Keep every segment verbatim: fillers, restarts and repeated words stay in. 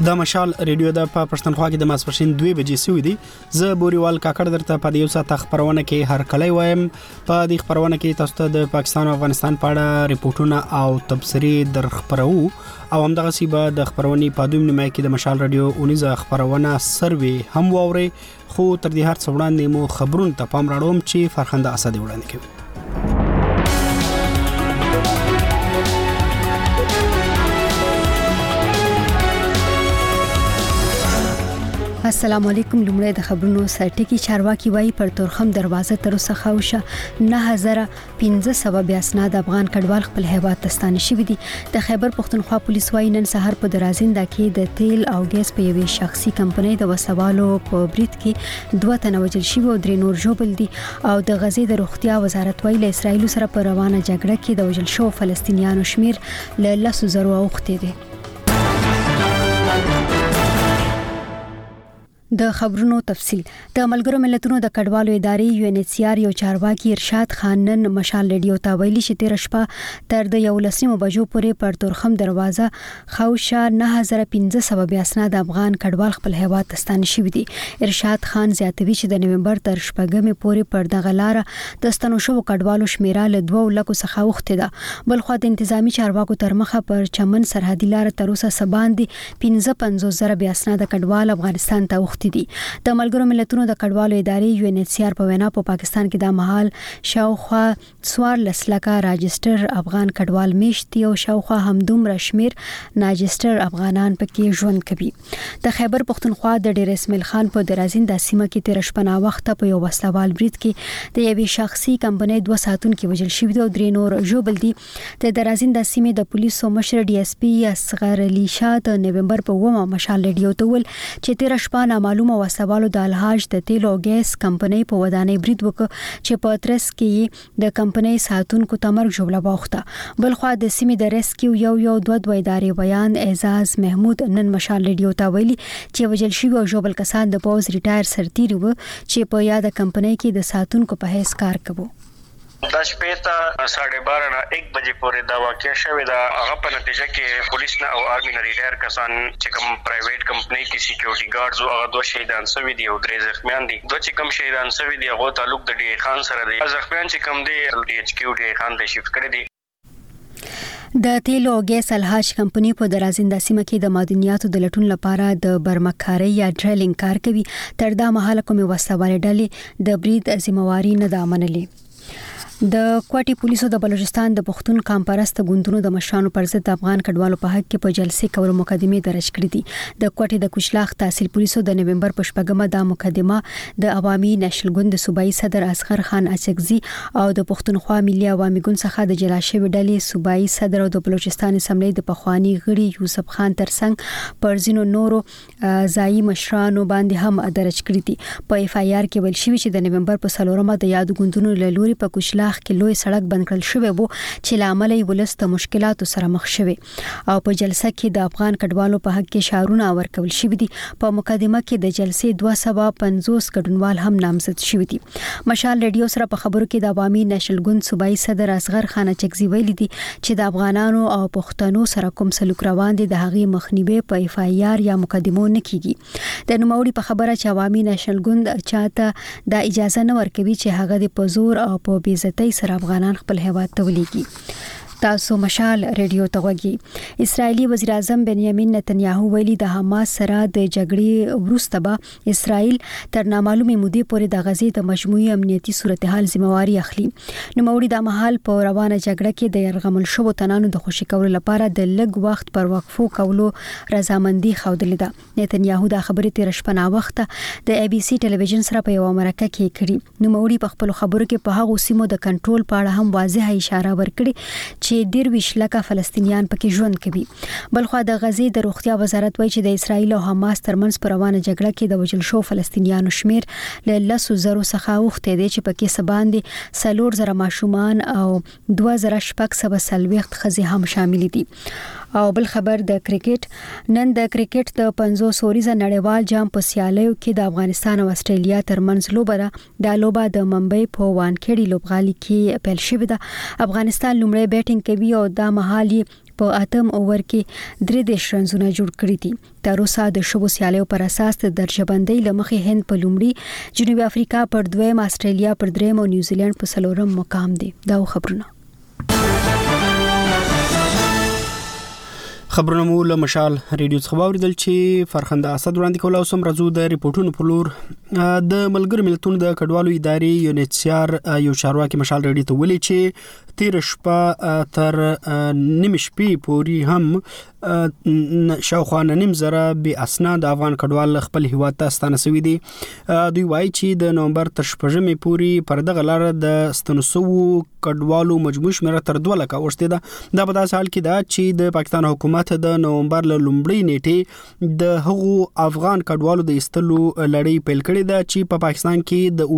د مشال ریډیو د په پښتونخوا کې د ماسپښین دوه بجې سوي دي. زه بوريوال کاکړ درته په یو ساعت خبرونه کې هر کله وایم. په دې خبرونه کې تاسو ته د پاکستان او افغانستان په اړه ریپورتونه او تبصرې در خبرو او همدغه سی به د خبرونې په دویم نیمه کې د مشال ریډیو اونیزه خبرونه سروي هم ووري. خو تر دې هر څه وړاندې مو خبرونه ته پام راړوم چې فرخنده اسد وړاندې کوي. السلام علیکم. لومړی د خبرونو سرټکی چارواکي وایي پر تورخم دروازه تر اوسه خوشه نه هزار پنځه سوه بیا اسناد افغان کډوال خپل هیواد ته ستانه شوي دي. د خیبر پښتونخوا پولیس وایي نن سهار په درازنده کې د تیل او ګیس په یوې شخصي کمپنۍ د وسوالو په برید کې دوه تنه وژل شوي او درې نور ژوبل دي. او د غزې د روغتیا وزارت وایي له اسرایل سره په روانه جګړه کې د وژل شوو فلسطینیانو شمیر له لسو زرو اوښتی دی. د خبرونو تفصیل. د ملګرو ملتونو د کډوالو ادارې یو ان ایچ سی آر یو چارواکي ارشاد خان نن مشال ریډیو ته ویلي چې تیر شپه تر د یولسمو بجو پورې پر تورخم دروازه خوشه نه هزار پنځه سوه بیا اسناد افغان کډوال خپل هیواد ته ستانه شوي دي. ارشاد خان زیاتوي چې د نومبر تر شپږمې پورې پر دغه لاره د ستنو شوو کډوالو شمیره له دوه لکو څخه اوښتې ده. بل خو د انتظامی چارواکو تر مخه پر چمن سرحدي لاره تر اوسه سباندي پنځه پنځوس زره بیا اسناد کډوال افغانستان ته اوښتي دي. د ملګرو ملتونو د کډوالو ادارې یو ان ایچ سی آر په وینا په پاکستان کې د مهال شاوخوا څوارلس لکه راجستر افغان کډوال میشتي او شاوخوا همدومره شمیر ناجستر افغانان پکې ژوند کوي. د خیبر پښتونخوا د ډیر اسماعیل خان په درازنده سیمه کې تیر شپه نا وخت په یو وسلوال برید کې د یوې شخصي کمپنۍ دوه ساتونکو وژل شوي او درې نور ژوبل دي. د درازنده سیمې د پولیسو مشر ډي اس پی اصغر علي شاه د نومبر په اوومه مشال ریډیو ته ویل چې تیر شپه نامعلومه وسوالو د الحاج د تیل او ګیس کمپنۍ په ودانۍ برید وکړ چې په ترس کې د کمپنۍ ساتونکو ته مرګ ژوبله واوښته. بل خو د سیمې د ریسکیو یو یو دوه دوه ادارې بیان اعزاز محمود نن مشال ریډیو ته ویلي چې وژل شوي او ژوبل کسان د پوز ریټایر سرتیري وو چې په یاده کمپنۍ کې د ساتونکو په حیث کار کوي. د شپې ته ساڑھے بارہ نه یک بجې پورې دا واقعیا شوې ده. هغه په نتیجه کې پولیس نه او آرمي نه ریټایر کسان چې کوم پرایویټ کمپنۍ کې سکیورټي ګارډز او هغه دوه شهیدان شوي دي او درې زخمیان دي. دوه چې کوم شهیدان شوي دي هغه تعلق د ډي خان سره دی. زخمیان چې کوم دي ډي ایچ کیو ډي خان ته شفټ کړی دي. د تیل او ګیس الحاج کمپنۍ په درازنده سیمه کې د معدنیاتو د لټون لپاره د برمکارۍ یا ډریلینګ کار کوي. تر دا مهاله کومې وسوالې ډلې د برید ذمہواری نه ده منلې. د کوټي پولیسو د بلوچستان د پښتون کامپرست ګوندونو د مشرانو پر ضد افغان کډوالو په حق کې په جلسې کولو مقدمه درج کړې دي. د کوټي د کوچلاخ تحصیل پولیسو د نومبر په شپږمه د مقدمه د عوامي نشل ګوند صوبایي صدر اصغر خان اچکزي او د پښتونخوا ملي عوامي ګوند څخه د جلاشوي ډلې صوبایي صدر او د بلوچستان اسمبلی د پخوانی غړي یوسف خان ترڅنګ پر ځینو نورو ځایي مشرانو باندې هم درج کړې دي. په اف ای آر کې ویل شوی چې د نومبر په څلورمه د یاد ګوندونو له لوري په کوچلاخ کې لوی سړک بند کړل شوی وو چې لامل یې ولست مشکلاتو سره مخ شوی او په جلسه کې د افغان کډوالو په حق کې شعارونه ورکول شوی دي. په مقدمه کې د جلسې دوه سوه پنځوس ګډونوال هم نامزد شوی دي. مشال ریډیو سره په خبرو کې د عوامي نشل ګوند صوبایي صدر اصغر خان اچکزي ویلي دي چې د افغانانو او پښتنو سره کوم سلوک روان دي د هغې مخنیوي په اف ای آر یا مقدمو نه کیږي. د نوموړي په خبره چې عوامي نشل ګوند چاته د اجازه نه ورکوي چې هغه د پزور او په بیزتۍ سره افغانان خپل هیواد ته ولیږي. تاسو مشال ریډیو ته وګورئ. اسرایلی وزیر اعظم بنیامین نتنیاهو ویلي د حماس سره د جګړې وروسته به اسرائیل تر نامعلومې مودې پورې د غزې د مجموعي امنیتي صورتحال ذمہواری اخلي. نوموړي د مهال په روانه جګړه کې د يرغمل شوو تنانو د خوشي کولو لپاره د لږ وخت پر وقفو کولو رضامندي ښودلې ده. نتنیاهو دا خبرې تیر شپه نا وخت د ای بي سي ټلویزیون سره په یو مرکه کې کړې. نوموړي په خپل خبرو کې په هغه سیمو د کنټرول په اړه هم واضحه اشاره ورکړې چې درویش لکه فلسطینیان پکې ژوند کوي. بلخو د غزې د روغتیا وزارت وایي چې د اسرایل او حماس ترمنځ پر روانه جګړه کې د وژل شو فلسطینیانو شمیر له لسو زرو څخه اوښتی دی چې پکې سباندې څلور زره ماشومان او دوه زره شپږ سوه څلوېښت ښځې هم شامل دي. او بل خبر د کرکټ. نن د کرکټ د پنځوس اوریزه نړیوال جام په سیالیو کې د افغانستان او استرالیا ترمنځ لوبه ده. دا لوبه د ممبئی په وانکهډي لوبغالي کې پیل شوې ده. افغانستان لومړی بیټینګ کوي او دا مهال په اتم اوور کې درې دیش رنزونه جوړ کړی دي. تر اوسه د شوبو سیالیو پر اساس د درجه بندۍ لمخې هند په لومړي، جنوبي افریقا پر دویم، استرالیا پر دریم او نیوزیلند په څلورم مقام دي. دا خبرونه خبرونه مو له مشال ریډیو څخه واوریدل چې فرخنده اسد وړاندې کول او سم رزو د ریپورتونو په لور د ملګرو ملتونو د کډوالو ادارې یونیسیار یو چارواکي مشال ریډیو ته ویلي چې تیر شپه تر نیم شپې پوري هم شاوخوا نیم زره به اسناد افغان کډوال خپل هیواد ته ستانه شوي دي. دوی وایي چې د نومبر تر شپږمې پوري پر دغه لار د ستنسو کډوالو مجموع شمېره تر دوه لکه اوښتې ده. دا په داسې حال کې ده چې د پاکستان حکومت د نومبر له لومړۍ نیټې د هغو افغان کډوالو د ایستلو لړۍ پیل کړې ده چې په پاکستان کې د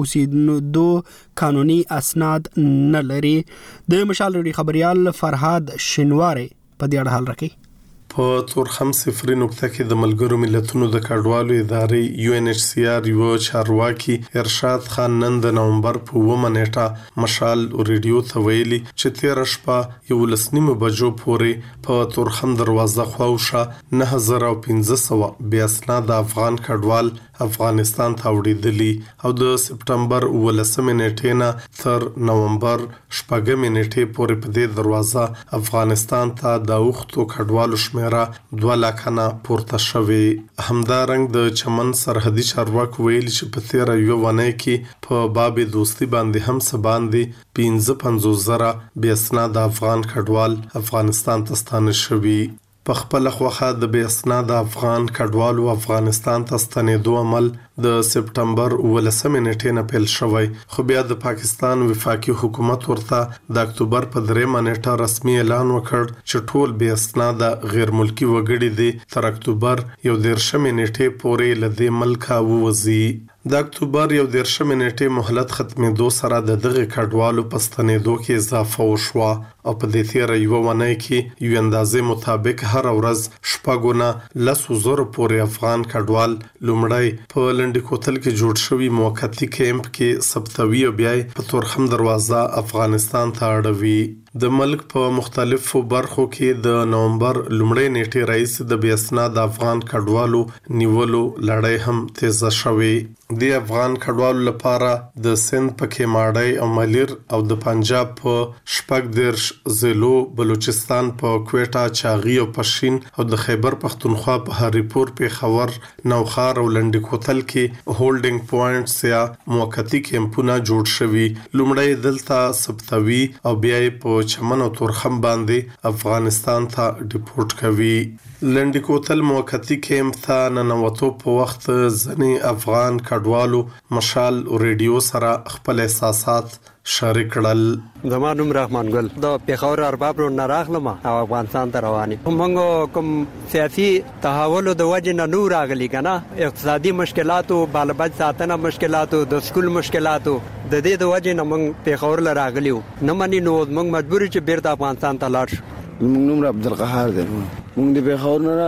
اوسېدو قانوني اسناد نه لري. د مشال ریډیو خبريال فرهاد شنواری په دې اړه حال راکړي. په تورخم صفري نقطه کې د ملګرو ملتونو د کډوالو ادارې یو ان ایچ سی آر یو چارواکي ارشاد خان نن د نومبر په اوومه نیټه مشال ریډیو ته ویلي چې تیر شپه یو لسنیمه بجو پورې په تورخم دروازه خواوشه نه هزار او پنځه سوه بې اسناد افغان کډوال افغانستان ته وړاندې او د سپټمبر ولسمه نیټې نه تر نومبر شپږمې نیټې پورې په دې دروازه افغانستان ته د اوختو کډوالو شمېره دوه لکه نه پورته شوی. همدارنګ د چمن سرحدي چارواکو ویلي چې په تیره یوه اونۍ کې په باب دوستي باندې هم څه باندې پنځه پنځوس زره بې اسناده افغان کډوال افغانستان ته ستانه شوي. په خپل خوخه د بې اسناده افغان کډوالو افغانستان ته ستنېدو عمل د سپټمبر ولسمې نیټې نه پیل شوی، خو بیا د پاکستان وفاقي حکومت ورته د اکتوبر په دریمه نیټه رسمي اعلان وکړ چې ټول بې اسناده غیر ملکي وګړي دي تر اکتوبر یو دېرشمې نیټې پورې له دې ملکه ووځي. د اکتوبر یو دېرشمې نیټې مهلت ختمېدو سره د دغه کډوالو په ستنېدو کې اضافه وشوه او په دې تیره یوه اونۍ کې یو اندازې مطابق هر ورځ شپږو نه لسو زرو پورې افغان کډوال لومړی په لنډي کوتل کې جوړ شوي موقتي کیمپ کې ثبتوي او بیا په تورخم دروازه افغانستان ته اړوي. د ملک په مختلفو برخو کې د نومبر لومړۍ نیټې راهیسې د بې اسناده افغان کډوالو نیولو لړۍ هم تیزه شوې. د افغان کډوالو لپاره د سند په کیماړی او ملیر او د پنجاب په شپږ دیرش ضلعو، بلوچستان په کویټه، چاغي او پښین او د خیبر پښتونخوا په هریپور، پیښور، نوخار او لنډي کوتل کې هولډینګ پوینټس یا موقتی کیمپونه جوړ شوي. لومړی دلته ثبتوي او بیا په چمن او تورخم باندې افغانستان ته ډیپورټ کوي. لنډي کوتل موقتی کیمپ ته ننوتو په وخت ځینې افغان کډوالو مشال ریډیو سره خپل احساسات شریک کړل. زما نوم رحمان ګل د پیښور ارباب رو نه راغلم او افغانستان ته روان یم. موږ کوم سیاسي تحول د وجه نه نور راغلي کنه، اقتصادي مشکلاتو، بالبچ ساتنه مشکلاتو، د سکول مشکلاتو، د دې د وجه نه موږ پیښور ل راغلیو. نه مني نو موږ مجبور چې بیرته افغانستان ته لاړ شو. موږ نوم عبدالقهار دی. موږ د پیښور نه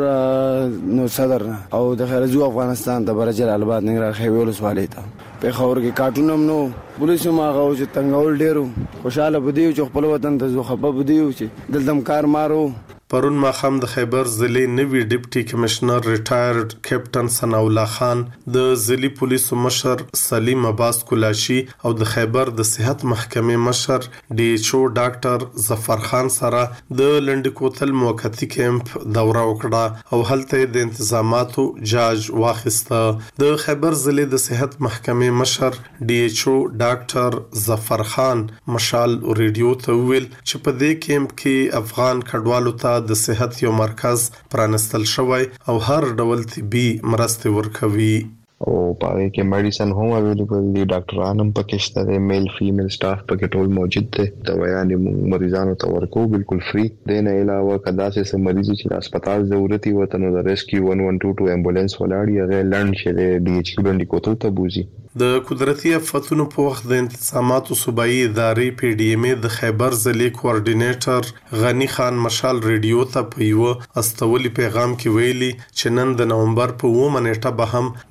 راغلو نو صدر نه او د خارجو افغانستان ته برجر الباد نه راخوي ولسوالۍ ته. پیښور کې کارټونم نو پولیسو ماغه او چې تنګول ډیرو خوشاله بده چې خپل وطن ته زو خبر بده چې دلته کار مارو. پرون ماخام د خیبر ضلع نوی ډیپټي کمشنر ریټایرډ کیپټن ثناء الله خان د ضلعي پولیسو مشر سلیم عباس کلاشي او د خیبر د صحت محکمې مشر ډي ایچ او ډاکټر ظفر خان سره د لنډي کوتل موقتی کیمپ دوره وکړه او هلته د انتظاماتو جاج واخیسته. د خیبر ضلع د صحت محکمې مشر ډي ایچ او ډاکټر ظفر خان مشال ریډیو ته ویل چې په دې کیمپ کې افغان کډوالو ته د صحت یو مرکز پرانستل شوی او هر ډول طبي مرستې ورکوي. او پاره کې میډیسن هم اویلیبل دي، ډاکټران هم پکې شته دي، میل فیمیل سټاف پکې ټول موجود دي. دوايانې مریضانو ته ورکو بالکل فری. د نه علاوه کدا چې مریض چې هسپتال ضرورت وي وته نو د ریسکیو ون ون ټو ټو امبولانس ولاړی هغه لند شه د ډي ایچ لنډي کوتل ته بوزي. د قدرتي آفتونو په وخت د انتظاماتو صوبایي ادارې پی ډي ایم د خیبر ضلع کوارډینیټر غنی خان مشال ریډیو ته په یو استولي پیغام کې ویلي چې نن د نومبر په اوومه نیټه به هم د افغان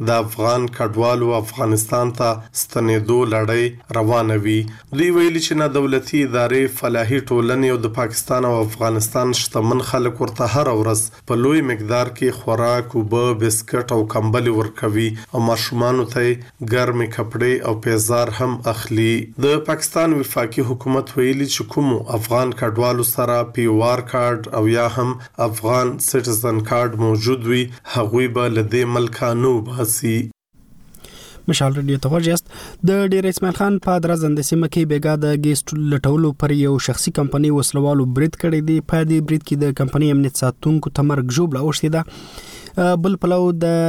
افغان کډوالو افغانستان ته ستنېدو لړۍ روانه وي. دوی ویلي چې نه دولتي ادارې، فلاحي ټولنې او د پاکستان او افغانستان شتمن خلک ورته هر ورځ په لوی مقدار کې خوراک، اوبه، بسکټ او کمبل ورکوي او ماشومانو ته ګرمې کپړې او پیزار هم اخلي. د پاکستان وفاقي حکومت ویلي چې کوم افغان کډوالو سره پی وار کارت او یا هم افغان سټیزن کارت موجود وي هغوی به له دې ملکه نه وباسي. مشال رادیو ته ورجست د ډیر اسماعیل خان په درزند سیمه کې بیګا د ګیس لټولو پر یو شخصي کمپنۍ وسلوالو برید کړی دی. په دې برید کې د کمپنۍ امنیت ساتونکو تمرګ جوړه اوښتې ده. بل پلو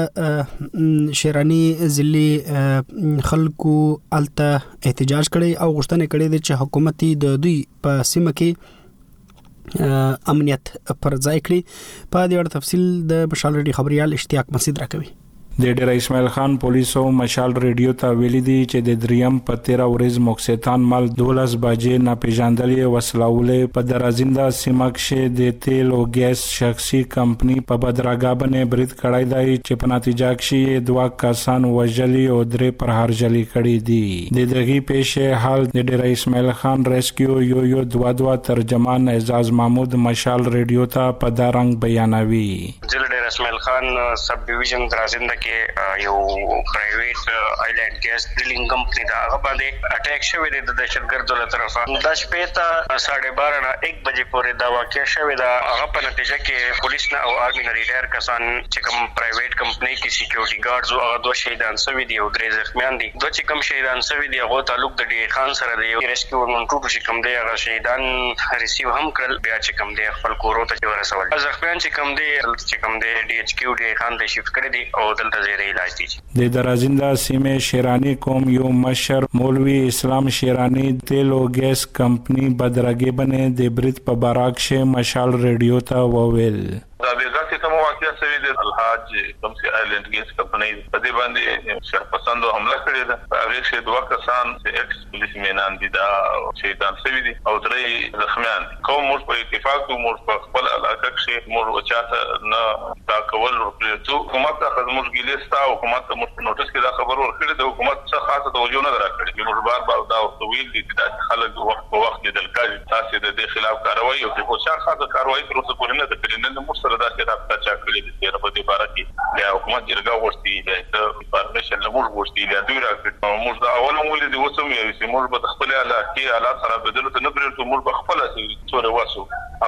د شیرانی ضلع خلکو الته احتجاج کړي او غوښتنه کړې ده چې حکومت د دوی په سیمه کې امنیت پر ځای کړي. په دې اړه تفصیل د مشال رادیو خبريال اشتیاق مسعود راکوي. د ډیر اسماعیل خان پولیسو مشال ریډیو ته ویلي دي چې د دریم په تیرا ورځ موکسیتان مال دولس بجې ناپېژندلې وسلولې په درازینده سیمه کې د تیل او ګیس شخصي کمپنی په بدرګه باندې برید کړی دی چې په نتیجه کې دوه کسان وژلي او درې پر هرجلي کړي دي. د دغه پیښې حال د ډیر اسماعیل خان ریسکیو یو یو دوا دوا ترجمان اعزاز محمود مشال ریډیو ته په دارنګ بیانوي. ډیر اسماعیل خان سب ډیویژن درازینده کې یو پرایویټ آیلند ګیس ډریلینګ کمپنی دا هغه باندې اٹیک شوی دی د دهشتګردو له طرفه. د شپې ته ساڑھے بارہ نه ایک بجې پورې دا واقع شوی دا. هغه په نتیجه کې پولیس نه او آرمي نه ریټایر کسان چې کوم پرایویټ کمپنی کې سکیورټي ګارډز او هغه دوه شهیدان شوي دي او درې زخمیان دي. دوه چې کوم شهیدان شوي دي هغه تعلق د ډي خان سره دی. ریسکیو ورمنټو چې کوم دی هغه شهیدان ریسیو هم کړل، بیا چې کوم دی خپل کورو ته ورسول. زخمیان چې کوم دی چې کوم دی ډي ایچ کیو ډي خان ته شفټ کړی دي او دلته د درازینده سیمه شیرانی قوم یو مشر مولوی اسلام شیرانی تیل او ګیس کمپنی بدرګه باندې د برید په باراک شه مشال ریډیو ته وویل. دا بیګا چې کوم واقعیا سوي د الحاج کوم سي آیلند ګیس کمپنی په دې باندې شرپسندو حمله کړې ده. هغه چې دوه کسان چې ایکس پولیس مینان دي دا شهیدان شوي دي او درې زخمیان دي. کوم موږ په اتفاق او موږ په خپل علاقه کې موږ چاته نه تا کول ورپېڅو حکومت ته موږ ګیلستا حکومت ته موږ نوټس کې دا خبر ورکړي د حکومت څخه خاصه توجه نه راکړي. موږ بار بار دا ویل دي چې خلک وخت په وخت د دلکاري تاسو د دې خلاف کاروي او په څه خاصه کاروي تر اوسه پورې نه ده کړې. نه موږ سره دا چې راځي چې کړي دي په دې باره کې د حکومت جرګه ورستي د انفارمیشن له موږ ورستي د دوی راځي. موږ دا اول مو دي وسوم یو چې موږ په خپل علاقه حالات سره بدلو ته نه پرېږدو. موږ په خپل څوره واسو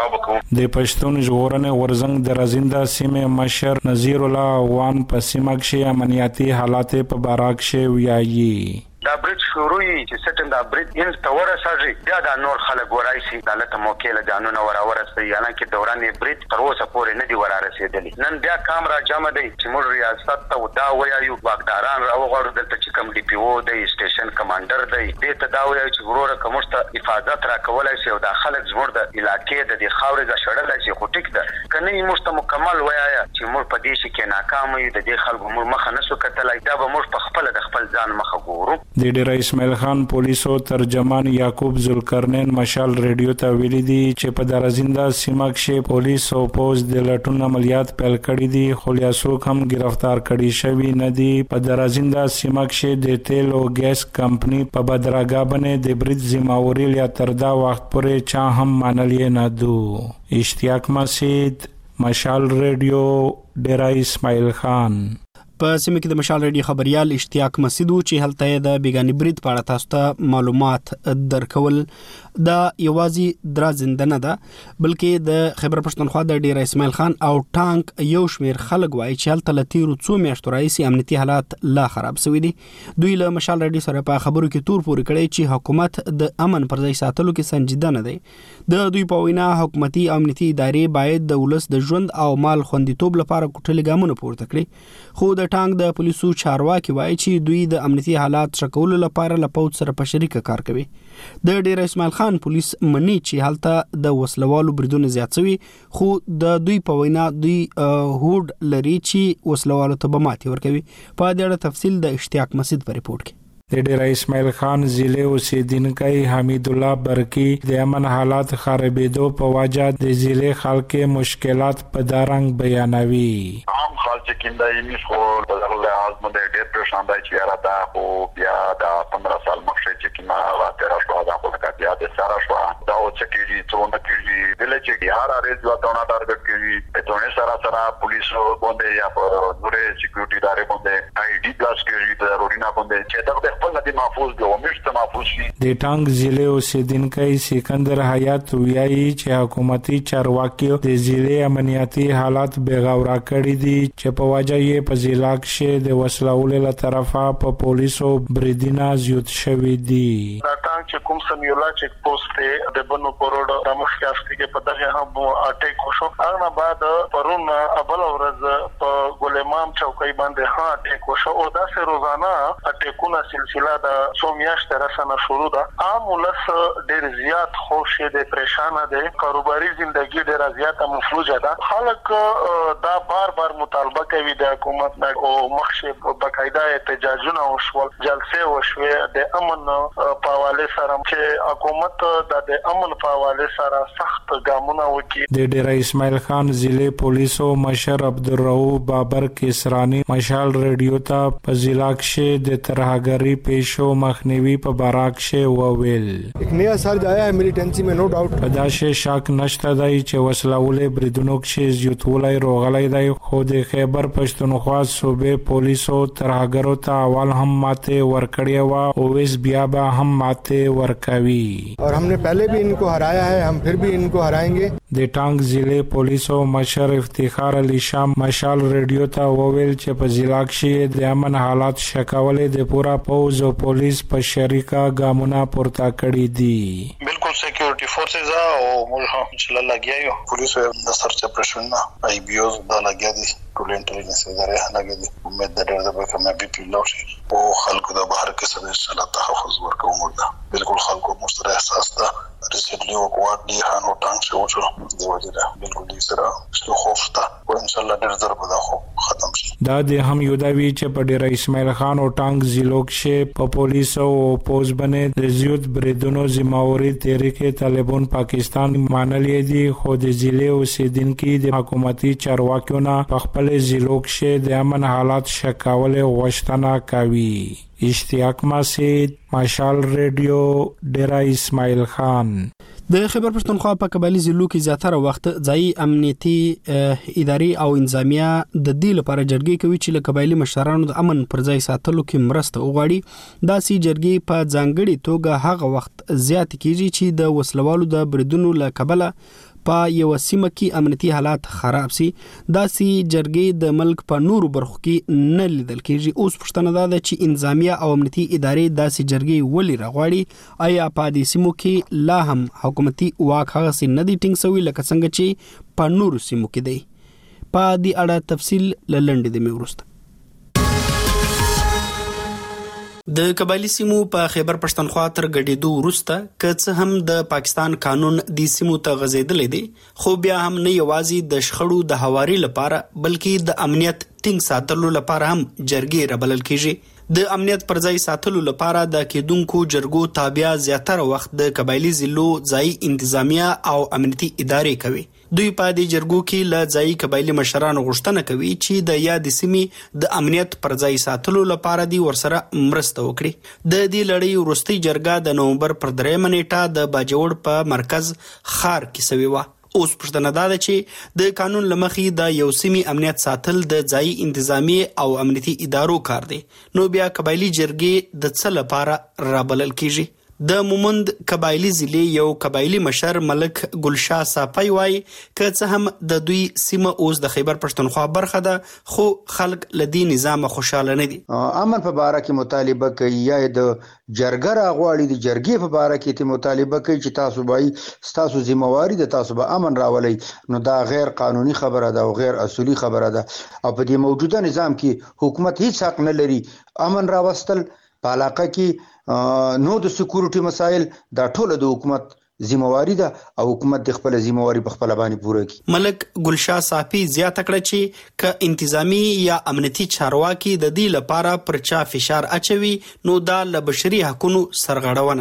د پښتون ژغورنې ورزنګ درازینده سیمه مشر نذیر الله وان په سیمه کې امنیتي حالات په باراک شه ویایي. دا برید شروعي چې سټن دا برید ان تور ساجي بیا دا نور خلک ورای شي دالته موکل جانونه وراور سي یانه کې دوران برید تر اوسه پورې نه دی وراره رسیدلی. نن بیا کیمرا جمع دی چې موږ ریاست ته دا وایو واقداران راوغړو دلته چې کوم ډي پی او دی سټیشن کمانډر دی دې ته دا وایو چې وروره کومسته حفاظت را کولای شي او دا خلک زموږ د علاقې د دې خاورې ز شړل شي. خو ټیک ده کني موږ مکمل وایي چې موږ په دې شي کې ناکام یو د دې خلکو موږ مخه نسو کتلای. دا به موږ په خپل د خپل ځان مخه ګورو. د ډیر اسماعیل خان پولیسو ترجمان یعقوب ذوالقرنین مشال ریډیو ته ویلي دي چې په درازینده سیمه کې پولیس او پوز د لټون عملیات پیل کړي دي خو لیاسوک هم گرفتار کړي شوی نه دي. په درازینده سیمه کې د تیل او ګیس کمپنی په بدرګه باندې د برید ذمہواری لیا تر دا وخت پورې چا هم منلې نه دو. اشتیاق مسعود مشال ریډیو ډیر اسماعیل خان. په سیمه کې د مشال ریډیو خبريال اشتیاق مسعود چې هلته د بیگانی برید په اړه تاسو ته معلومات درکول. دا یوازې درازنده نه ده بلکې د خیبر پښتونخوا د ډیر اسماعیل خان او ټانک یو شمیر خلک وایي چې هلته لتیرو څو میاشتو راځي امنیتي حالات لا خراب شوي دي. دوی له مشال ریډیو سره په خبرو کې تور پورې کړي چې حکومت د امن پر ځای ساتلو کې سنجیده نه دی. د دوی په وینا حکومتي امنیتي ادارې باید د ولس د ژوند او مال خوندیتوب لپاره کوټلې ګامونه پورته کړي. خو د ټانک د پولیسو چارواکي وایي چې دوی د امنیتي حالات ښه کولو لپاره له پوځ سره په شریکه کار کوي. د ډیر اسماعیل خان پولیس مني چې هلته د وسلوالو بریدونه زیات شوي خو د دوی په وینا دوی هوډ لري چې وسلوالو ته به ماتې ورکوي. په دې اړه تفصیل د اشتیاق مسعود په ریپورت کې. د ډیر اسماعیل خان ضلع اوسیدونکی حمید الله برکی د امن حالات خرابېدو په وجه د ضلع خلک مشکلات په دارنګ بیانوي. عام خلک کیندای نشو په دغه لحاظ باندې ډېر پریشان دی چې را دا خو بیا د پندرہ سال مخکې چې کیما راته راځو دا خو کا بیا د سارا شو دا او چې کیږي څونه کیږي دلته چې هر اړ یو ډونه ټارګټ کیږي په ټونه سره سره پولیس باندې یا په نورې سکیورټي ادارې باندې آی ډي پلاس کیږي د رورینا باندې چې دا د خپل د محفوظ دی او مشته محفوظ شي. د ټانګ ضلع اوسیدونکو سکندر حیات ویایي چې حکومتي چارواکي د ضلع امنیتي حالات بغاورا کړی دي چې په وجه یې په ضلع کې د وسلوالو له طرفه په پولیسو بریدونه زیات شوي دي. دا ټانګ چې کوم سمیولا چیک پوسټ ته د بنو پروډ رامخیاستي کې په دغه هم اٹیک وشو. هغه بعد پرون ابل ورځ په ګلمام چوکۍ باندې ها اٹیک وشو او دا سه روزانه اٹیکونه سلسله د سومیاشت رسنه شروع ده. عام ولس ډېر زیات خوشې دي، پریشان دي، کاروباري ژوندۍ ډېر زیات مفلوجه ده. خلک دا بار بار مطالبه کوي د حکومت نه او مخشه بقاعده احتجاجونه وشول، جلسې وشوې د امن په حواله سره چې حکومت د امن په حواله سره سخت ګامونه وکړي. د ډیره اسماعیل خان ضلع پولیسو مشر عبدالرؤف بابر کسرانی مشال ریډیو ته په ضلع کې د ترهګری پیښو مخنیوي په باره کې وویل. एक नया साल आया है मिलिटेंसी में नो डाउट. په دا شی شک نشته دی چې وسلوالې بریدونو کې زیاتولای روغلای دی، خو د خیبر پښتونخوا صوبې پولیسو ترهګرو ته اول هم ماته ورکړی و او اوس بیا به هم ماته ورکوي. और हमने पहले भी इनको हराया है, हम फिर भी इनको हराएंगे. د ټانګ ضلع پولیسو مشر افتخار علي شام مشال ریډیو ته وویل چې په ضلع کې د امن حالات شکولې د پورا پوز او پولیس په شریکه ګامونه پورته کړی دي. بالکل سکیورټي فورسز او موږ هم چې لګیا یو پولیسو د سرچ اپریشن آی بی اوز دا لګیا دي، ټول انټيليجنس ادارې لګیا دي. امید ده ډېر د کامیابی پیلو شي او خلکو د بهر کې سره انشاءالله تحفظ ورکوم. دا بالکل خلکو مستره احساس ده ریسنټلی وکړ دی هانو ټانګ شو چې دی وجه بالکل دې سره څه خوف تا او انشاءالله ډېر ضرب ده خو ختم شي. دا د هم یو دا وی چې په ډیره اسماعیل خان او ټانګ ضلع کې په پولیسو او پوز باندې د زیات بریدونو ذمہواری تحریک طالبان پاکستان مانلې دي، خو د ضلع اوسیدونکو د حکومتي چارواکیو نه په خپل ضلع کې د امن حالات شکاول غوښتنه کوي. اشتیاق مسید، مشال ریډیو، ډیره اسماعیل خان. د خیبر پښتونخوا په قبایلی ضلعو کې زیاتره وخت ځایي امنیتي ادارې او انظامیه د دې لپاره جرګې کوي چې له قبایلی مشرانو د امن پر ځای ساتلو کې مرسته وغواړي. دا سي جرګې په ځانګړي توګه هغه وخت زیات کیږي چې د وسلوالو د بریدونو له کبله په یو سیمه کې امنیتي حالات خراب سي. دا سي جرګې د ملک په نورو برخو کې نه لیدل کیږي. اوس پښتنه ده چې انظامیه او امنیتي ادارې د سي جرګې ولې راغواړي؟ آیا په دې سیمو کې لا هم حکومتي واک هغه سي نه دي ټینګ شوی لکه څنګه چې په نورو سیمو کې دی؟ په دې اړه تفصیل لړندې د میورست. د قبایلی سیمو په خیبر پښتونخوا تر ګډېدو وروسته که څه هم د پاکستان قانون د سیمو ته غځېدلې دي، خو بیا هم نه یوازې د شخړو د هواري لپاره بلکې د امنیت ټینګ ساتلو لپاره هم جرګې رابلل کیږي. د امنیت پر ځای ساتلو لپاره د کېدونکو جرګو تابع زیاتره وخت د قبایلی ضلعو ځایي انتظامیه او امنیتي ادارې کوي. دوی په دې جرګو کې له ځایي قبایلی مشرانو غوښتنه کوي چې د یاد سیمې د امنیت پر ځای ساتلو لپاره دی ورسره مرسته وکړي. د دې لړۍ وروستۍ جرګه د نومبر پر درېیمه نیټه د باجوړ په مرکز خار کې شوې وه. اوس پښتنه ده چې د قانون لمخې د یو سیمې امنیت ساتل د ځایي انتظامی او امنیتي ادارو کار دی، نو بیا قبایلی جرګې د څه لپاره رابلل کیږي؟ د مومند قبایلی ضلع یو قبایلی مشر ملک ګلشاه صافی وایي که څه هم د دوی سیمه اوس د خیبر پښتونخوا برخه ده، خو خلک له دې نظام خوشاله نه دي. امن په باره کې مطالبه کوي یا د جرګه راغواړي د جرګې په باره کې ته مطالبه کوي چې تاسو به تاسو ذمہواری د تاسو به امن راولي، نو دا غیر قانوني خبره ده او غیر اصولي خبره ده. او په دې موجوده نظام کې حکومت هیڅ حق نه لري امن راوستل په علاقه کې. نو د سکیورټي مسایل دا ټول د حکومت ذمہواری ده او حکومت د خپل ذمہواری په خپل باندې پوره کوي. ملک ګلشاه صافی زیاته کړه چې ک انتظامی یا امنیتي چارواکي د دې لپاره پر چا فشار اچوي نو دا ل بشري حقوقو سرغړونه ده.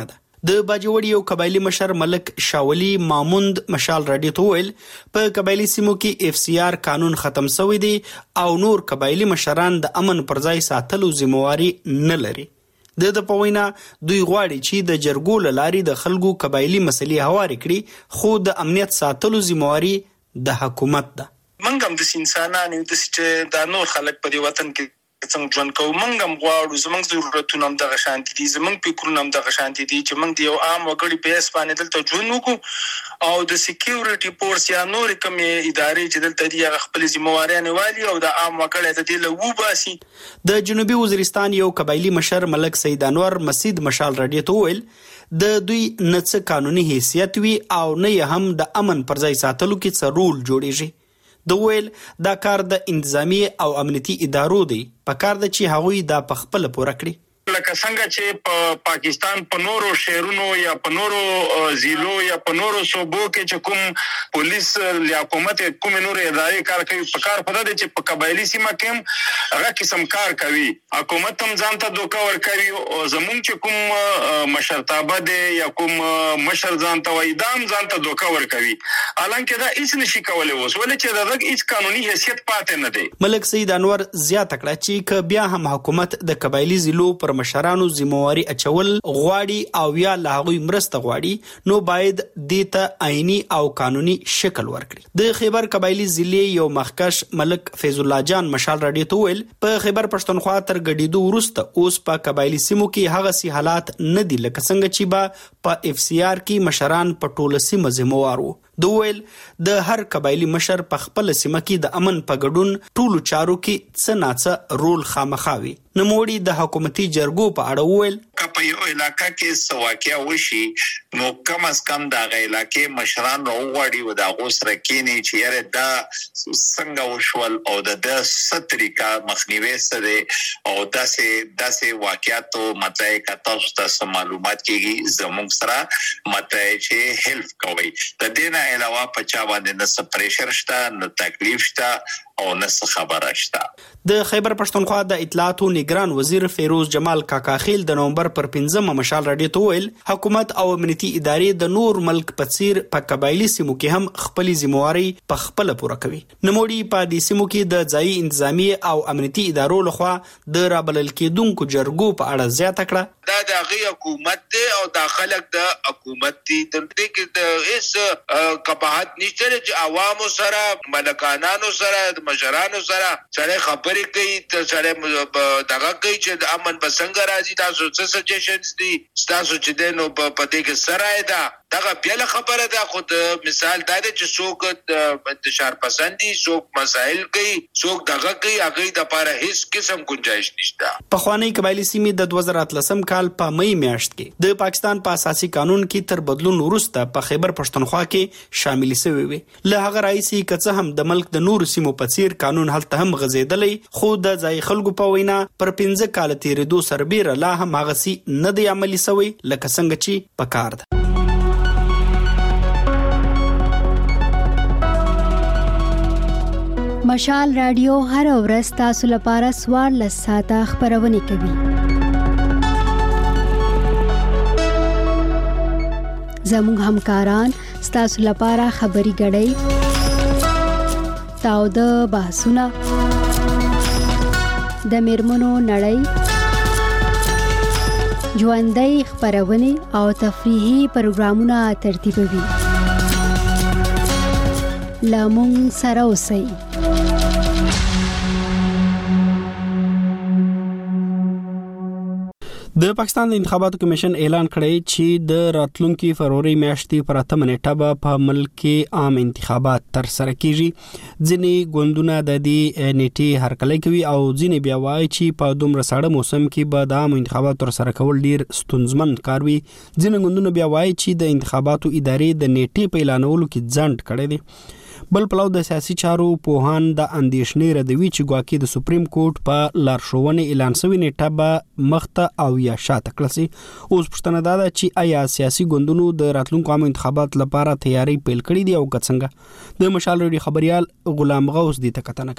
د باجوړي یو قبایلی مشر ملک شاولی ماموند مشال رادیو ته ویل په قبایلی سیمو کې اف سی آر قانون ختم شوی دی او نور قبایلی مشران د امن پر ځای ساتلو ذمہواری نه لري. د د پوینا دوی غواړي چې د جرګو لاري د خلکو قبایلی مسلې هواري کړي خو د امنیت ساتلو ذمہواری د حکومت ده. منګم د انسانانو د چې د نور خلک په دې وطن کې څنګه ژوند کوو منګم غواړو زموږ ضرورتونه هم دغه شانتي دي زموږ فکرونه هم دغه شانتي دي چې موږ د یو عام وګړي په اسپانیا دلته ژوند وکړو او د سکیورټي فورس یا نور کوم ادارې چې دلته دي هغه خپل ذمہواری نیولي او د عام وګړي د دې له وباسي. د جنوبي وزیرستان یو قبایلی مشر ملک سید انور مسجد مشال رادیو ته ویل د دوی نه څه قانوني حیثیت وي او نه هم د امن پر ځای ساتلو کې څه رول جوړیږي. د ویل دا کار د انتظامی او امنیتي ادارو دی په کار د چې هغوی دا په خپل پوره کړي. لکه څنګه چې په پاکستان په نورو شهرونو یا په نورو ضلعو یا په نورو صوبو کې چې کوم پولیس یا حکومت کوم نور ادارې کار کوي په کار پد دي چې په قبایلی سیمه کې هغه قسم کار کوي حکومت هم ځان ته دوکا ور کوي او زمونږ چې کوم مشرتابه دي یا کوم مشر ځان ته وای دام ځان ته دوکا ور کوي حالانکه دا هیڅ نشي کولای اوس ولې چې دا هیڅ قانوني حیثیت پاتې نه دی. ملک سید انور زیاته کړه چې ک بیا هم حکومت د قبایلی ضلعو پر مشرانو ذمہواری اچول غواړي او یا له هغوی مرسته غواړي نو باید دې ته آئینی او قانوني شکل ورکړي. د خیبر قبایلی ضلع یو مخکش ملک فیض الله جان مشال رادیو ته ویل په خیبر پښتونخوا تر ګډیدو وروسته اوس په قبایلی سیمو کې هغه سي حالات نه دي لکه څنګه چې با په اف سی آر کې مشران په ټوله سیمه ذمہوار وو. د ویل د هر قبایلی مشر په خپل سیمه کې د امن په ګډون ټولو چارو کې څه ناڅه رول خامخاوي. نوموړي د حکومتي جرګو په اړه ویل په یو علاقہ کې سواکیا وشي نو کم از کم د هغه علاقې مشران راوغواړي او د هغو سره کینی چې یاره دا څنګه وشول او د د ستریکا مخنیوي سره او داسې داسې واقعیاتو متای کته تاسو معلومات کیږي زموږ سره متای چې هیلپ کوي د دې نه علاوه په چا باندې نه سپریشر شته نه تکلیف شته او نه خبره شته. د خیبر پښتونخوا د اطلاعات او نگران وزیر فیروز جمال کاکاخیل د نومبر پر پنځمه مشال رادیو ته ویل حکومت او امنیتي ادارې د نور ملک په څیر په قبایلی سیمو کې هم خپل ذمہواری په خپل پوره کوي. نوموړي په دې سیمو کې د ځایي انتظامی او امنیتي ادارو لخوا د رابلل کېدونکو جرګو په اړه زیاته کړه دا د هغه حکومت دی او د خلک د حکومت دی د دې کې د هیڅ قباحت نشته چې عوامو سره ملکانانو سره د مشرانو سره سره خبرې کوي ته سره دغه کوي چې د امن بسنګ راځي تاسو څه سجیشنز دي تاسو چې دنو په پدې کې سره ده دغه بیا خبره ده خود مثال دا دی چې څوک انتشار پسندي څوک مسائل کوي څوک دغه کوي هغه د لپاره هیڅ قسم گنجائش نشته. په خوانی قبایلی سیمې د دوه زره اتلسم کال په مئی میاشت کې د پاکستان په اساسي قانون کې تر بدلون وروسته په خیبر پښتونخوا کې شامل شوی وي. له هغه راځي کڅه هم د ملک د نور سیمو په څیر قانون هلته هم غزیدلې خو د ځای خلکو په وینا پر پنځه کال تیرېدو سربیره لا هم هغه سي نه دی عملي شوی لکه څنګه چې پکار ده. مشال رادیو هر ورځ تاسو لپاره سوار لساته خبرونه کوي. زموږ همکاران تاسو لپاره خبري غړي تاو د بحثونه د میرمنو نړۍ ژوندۍ خبرونه او تفریحي پروګرامونه ترتیبوي. لامون سره اوسئ. د پاکستان د انتخاباتو کمیشن اعلان کړی چې د راتلونکي فروری میاشتې پر اتمه نیټه به په ملک کې عام انتخابات تر سره کیږي. ځینې ګوندونه د دې نیټې هرکلی کوي او ځینې بیا وایي چې په دومره ساړه موسم کې به د عام انتخاباتو تر سره کول ډیر ستونزمن کار وي. ځینې ګوندونه بیا وایي چې د انتخاباتو ادارې د نیټې په اعلانولو کې ځنډ کړی دی. بل پلو د سیاسي چارو پوهان د اندېښنې ردوي چې ګواکې د سپریم کورټ په لارښوونې اعلان شوی نیټه به مخته او یا شاته کړل شي. اوس پوښتنه دا ده چې آیا سیاسي ګوندونو د راتلونکو عام انتخابات لپاره تیاری پیل کړې دي او که څنګه؟ د مشال رادیو خبريال غلام غوث دې ته کتنه کوي.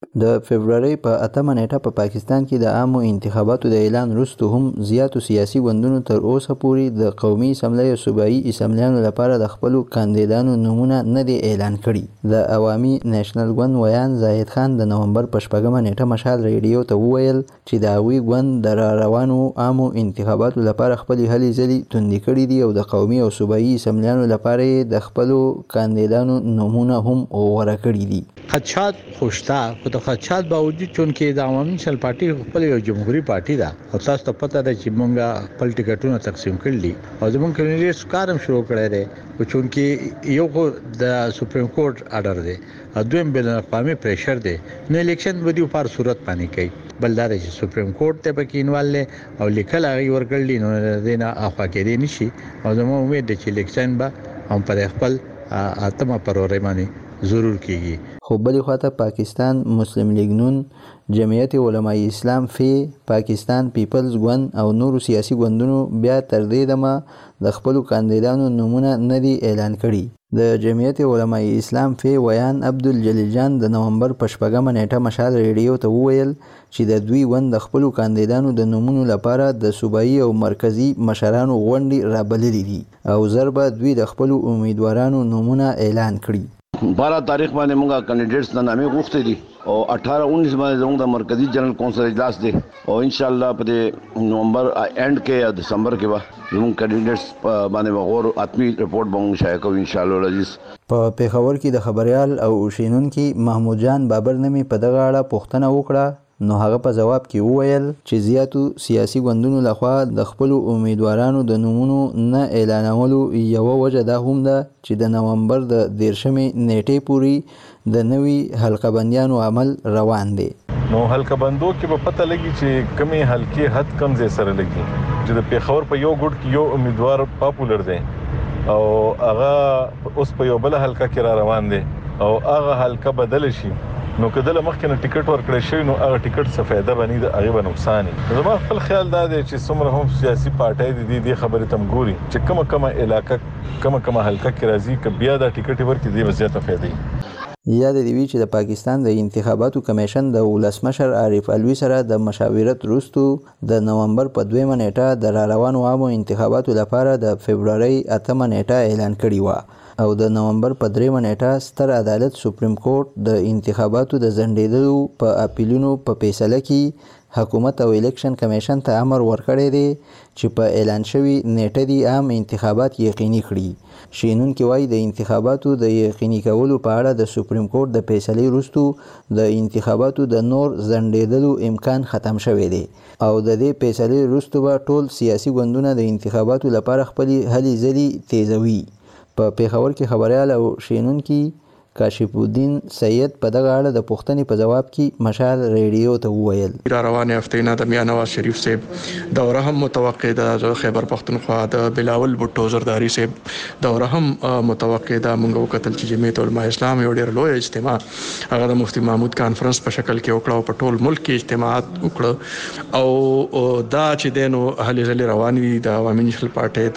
د فبرवरी په اتمه نیټه په پاکستان کې د عامو انتخاباتو د اعلان وروسته هم زیاتو سیاسي ګوندونو تر اوسه پورې د قومي اسمبلی او صوبایي اسمبلیانو لپاره د خپلو کاندیدانو نومونه نه دي اعلان کړي. د عوامي نېشنل ګوند ویان زاهد خان د نومبر په شپږمه نیټه مشال ریډیو ته وویل چې د هغوی ګوند د را روانو عامو انتخاباتو لپاره خپلې هلې ځلې توندې کړي دي او د قومي او صوبایي اسمبلیانو لپاره یې د خپلو کاندیدانو نومونه هم غوره کړي دي. خدشات خوشتا خو د خدشات باوجود چونکې د عوامي نېشنل پارټي خپل یو جمهوریت پارټي ده او تاسو ته پته ده چې مونږه خپل ټیکټونه تقسیم کړل او زمونږ کمیټې کارم شروع کړی دی او چونکې یو خو د سپریم کورټ آرډر دی او دویم بین الاقوامي پریشر دی نو الیکشن به په هر صورت باندې کوي بلدار چې سپریم کورټ ته پکې انوال او لیکل هغه ورکړل نو دینه افا کې دی نشي او زموږ امید ده چې الیکشن به هم پر خپل اتمه فروری باندې ضرور کیږي. خو بلې خواته پاکستان مسلم لیگ نون، جمعیت علماء اسلام فی، پاکستان پیپلز ګوند او نورو سیاسي ګوندونو بیا تر دې دمه د خپلو کاندیدانو نومونه نه دي اعلان کړي. د جمعیت علماء اسلام فی ویان عبدالجلیل جان د نومبر په شپږمه نیټه مشال ریډیو ته وویل چې د دوی ګوند د خپلو کاندیدانو د نومونو لپاره د صوبایي او مرکزي مشرانو غونډې رابللې دي او زر به دوی د خپلو امیدوارانو نومونه اعلان کړي. بارہ تاریخ باندې موږ کینډیډیټس نه نامې غوښتي دي او اٹھارہ انیس باندې زموږ د مرکزی جنرال کونسل اجلاس دی او ان شاء الله په نومبر اینڈ کې یا دسمبر کې به زموږ کینډیډیټس باندې وغور اتمی رپورت به موږ شایع کوو ان شاء الله العزیز. په پیښور کې د خبريال او شینونکي محمود جان بابر نمی په دغه اړه پوښتنه وکړه نو هغه په جواب کې وویل چې زیاتو سیاسي ګوندونو لخوا د خپل امیدوارانو د نومونو نه اعلانولو یو وجه دا هم ده چې د نومبر د دیرشمې نیټې پورې د نوي حلقه بندیانو عمل روان دی. نو حلقه بندو کې به پته لګي چې کمی حلقې حد کم ځای سره لګي چې د پیښور په یو ګډ کې یو امیدوار پاپولر دی او هغه اوس په یو بل حلقه کې را روان دی او هغه حلقه بدل شي نو کله مخکې نه ټیکټ ورکړی شي نو هغه ټیکټ څه فائدہ بنی د هغه به نقصان دي. زما خپل خیال دا دی چې څومره هم سیاسي پارټۍ دي د خبرې تم ګوري چې کومه کومه علاقې کومه کومه حلقه کې راځي ک بیا دا ټیکټ ورکړي دی وضعیت فائدې. یاد دی وی چې د پاکستان د انتخاباتو کمیشن د ولسمشر عارف الوی سره د مشاورت وروسته د نومبر په دویمه نیټه د را روانو عامو انتخاباتو لپاره د فبرवरी اتمه نیټه اعلان کړی و او د نومبر په دریمه نیټه ستر عدالت سپریم کورټ د انتخاباتو د ځنډېدلو په اپیلونو په فیصله کې حکومت او الیکشن کمیشن ته امر ورکړی دی چې په اعلان شوی نیټه دی عام انتخابات یقیني کړي. شینونکي وایي د انتخاباتو د یقیني کولو په اړه د سپریم کورټ د فیصلې وروسته د انتخاباتو د نور ځنډېدلو امکان ختم شوی دی او د دې فیصلې وروسته به ټول سیاسي ګوندونه د انتخاباتو لپاره خپلې هلې ځلې تیزوي. په پیښور کې خبريال او شینونکي کاشف الدین سید په دغه اړه د پوښتنې په جواب کې مشال ریډیو ته وویل را روانه هفته نه د میاں نواز شریف صاحب دوره هم متوقع ده، خیبر پختونخوا د بلاول بوټو زرداری صاحب دوره هم متوقع ده. موږ وکتل چې جمعیت علماء اسلام یو ډېر لوی اجتماع هغه د مفتی محمود کانفرنس په شکل کې وکړه او په ټول ملک کې اجتماعات وکړه او دا چې دینو هلې ځلې روان دي د عوامي نېشنل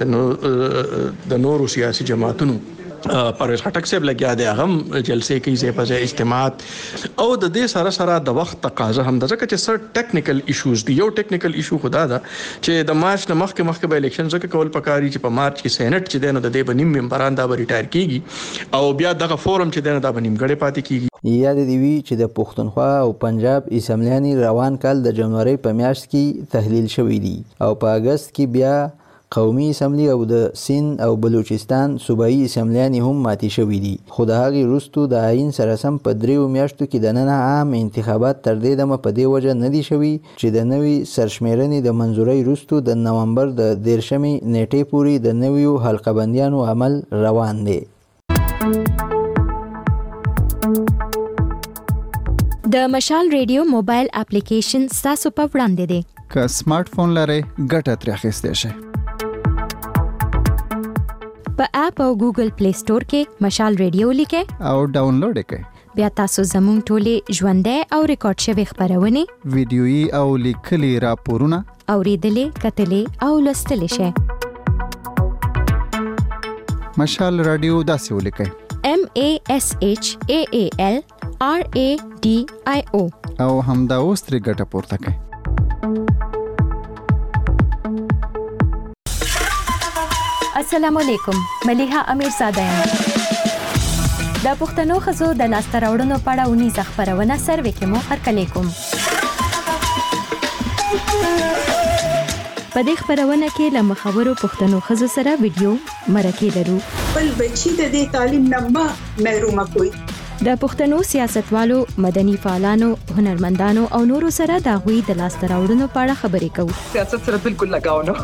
پارټۍ د نورو سیاسي جماعتونو پرویز خټک صاحب لګیا دی هغه جلسې کوي ځای په ځای اجتماعات او د دې سره سره د وخت تقاضا هم ده ځکه چې سر ټیکنیکل ایشوز دی. یو ټیکنیکل ایشو خدا ده چې د مارچ نه مخکې مخکې به الیکشن ځکه کول پکاري چې په مارچ کې سېنات چې دنه د دې بنیم ممبران دا به ریټایر کیږي او بیا دغه فورم چې دنه دا بنیم غړي پاتې کیږي. یاد دی وی چې د پښتونخوا او پنجاب اسمبلیاني روان کال د جنوري په میاشت کې تحلیل شوې دي او په اگست کې بیا قومي اسمبلی او د سند او بلوچستان صوبایي اسمبلیانې هم ماتې شوي دي. خو د هغې وروستو د آئین سره سم په دریو میاشتو کې دننه عام انتخابات تر دې دمه په دې وجه نه دي شوي چې د نوي سرشمیرنې د منظورۍ وروستو د نومبر د دیرشمې نیټې پورې د نویو حلقه بندیانو عمل روان دی. د مشال ریډیو موبایل اپلیکیشن ستاسو په وړاندې دی. که سمارټ فون لرئ ګټه ترې اخیستی شئ. په اپ او ګوګل پلی سٹور کې مشال ریډیو لیکئ او ډاونلوډ یې کړئ. بیا تاسو زموږ ټولې ژوندۍ او ریکارډ شوې خبرونه ویډیويي او لیکلي راپورونه اوریدلې کتلې او لوستلې شئ. مشال رادیو داسې ولیکئ: M A S H A A L R A D I O. او همدا اوس ترې ګټه پورته کړئ. السلام علیکم. ملیحه امیرزاده یم. د پښتنو ښځو د لاسته راوړنو په اړه اونیزه خپرونه سروې کې مو هرکلی کوم. په دې خپرونه کې له مخورو پښتنو ښځو سره ویډیو مرکې لرو. بل بچی د دې تعلیم نه محروم کوي. د پښتنو سیاستوالو، مدني فعالانو، هنرمندانو او نورو سره د غوي د لاسته راوړنو په اړه خبرې کوو. سیاست سره بالکل لگاو نه.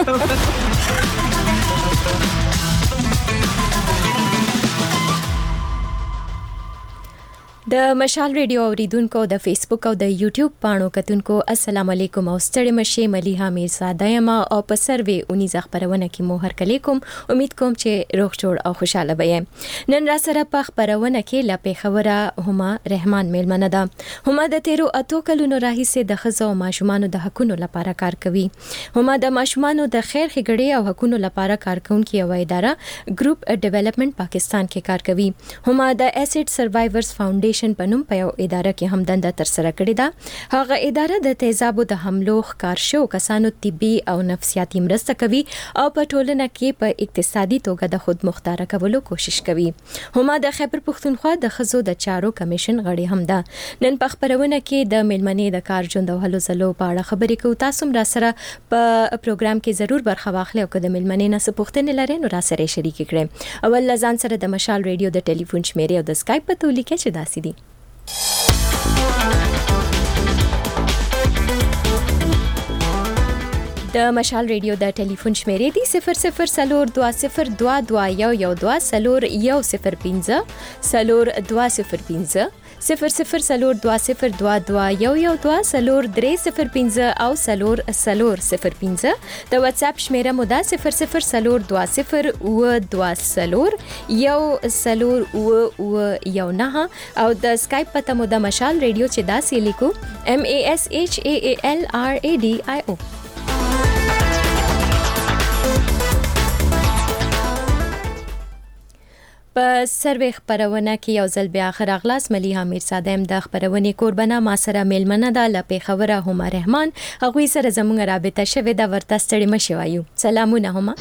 د مشال ریډیو اوریدونکو، د فیسبوک او د یوټیوب پاڼو کتونکو السلام علیکم او ستړي مشه. ملیحه امیرزاده یم او په سروې اونیزه خبرونه کې مو هرکلی کوم. امید کوم چې روغ جوړ او خوشاله به یم. نن را سره په خبرونه کې لا پیښوره هما رحمان میلمنه ده. هما د تیرو اتو کلونو راهیسې د ښځو او ماشومانو د حقوقو لپاره کار کوي. هما د ماشومانو د خیر ښېګړې او حقوقو لپاره کارکونکې یو اداره ګروپ ډیولپمنٹ پاکستان کې کار کوي. هما د ایسډ سروایورز فاونډیشن په نوم په یو اداره کې هم دنده تر سره کړې ده. هغه اداره د تیزابو د حملو ښکار شوو کسانو طبي او نفسیاتي مرسته کوي او په ټولنه کې په اقتصادي توګه د خود مختار کولو کوشش کوي. هما د خیبر پښتونخوا د ښځو د چارو کمیشن غړي هم ده. نن په خبرونه کې د میلمنې د کار ژوند او هلو ځلو په اړه خبرې کوو. تاسو هم را سره په پروګرام کې ضرور برخه واخلئ او که د میلمنې نه څه پوښتنې لرئ نو را سره شریک کړئ. اول ځان سره د مشال ریډیو د ټلیفون شمیرې او د اسکایپ پته ولیکئ چې داسې دي. د مشال ریډیو د ټلیفون شمیرې دی صفر صفر سلور دوا صفر دوا دوا یو یو دوا سلور یو صفر پینځه سلور دوا صفر پینځه صفر صفر سلور دوا صفر دوا دوا یو یو دوا سلور درې صفر پینځه او سلور سلور صفر پینځه. د واتس اپ شمیره مو ده صفر صفر سلور دوا صفر و دوا سلور یو سلور و و یو نه او د اسکایپ پته مو د مشال ریډیو چې داسې لیکو M A S H A A L R A D I O. په سروې خبرونه کې یو ځل بیا اخر اغلاس ملیحه امیرزاده یم. د خبرونې قربانه ما سره میلمنه ده له پیښوره هما رحمان. هغوی سره زموږ رابطه شوې ده. ورته ستړي مشې وایو. سلامونه هما.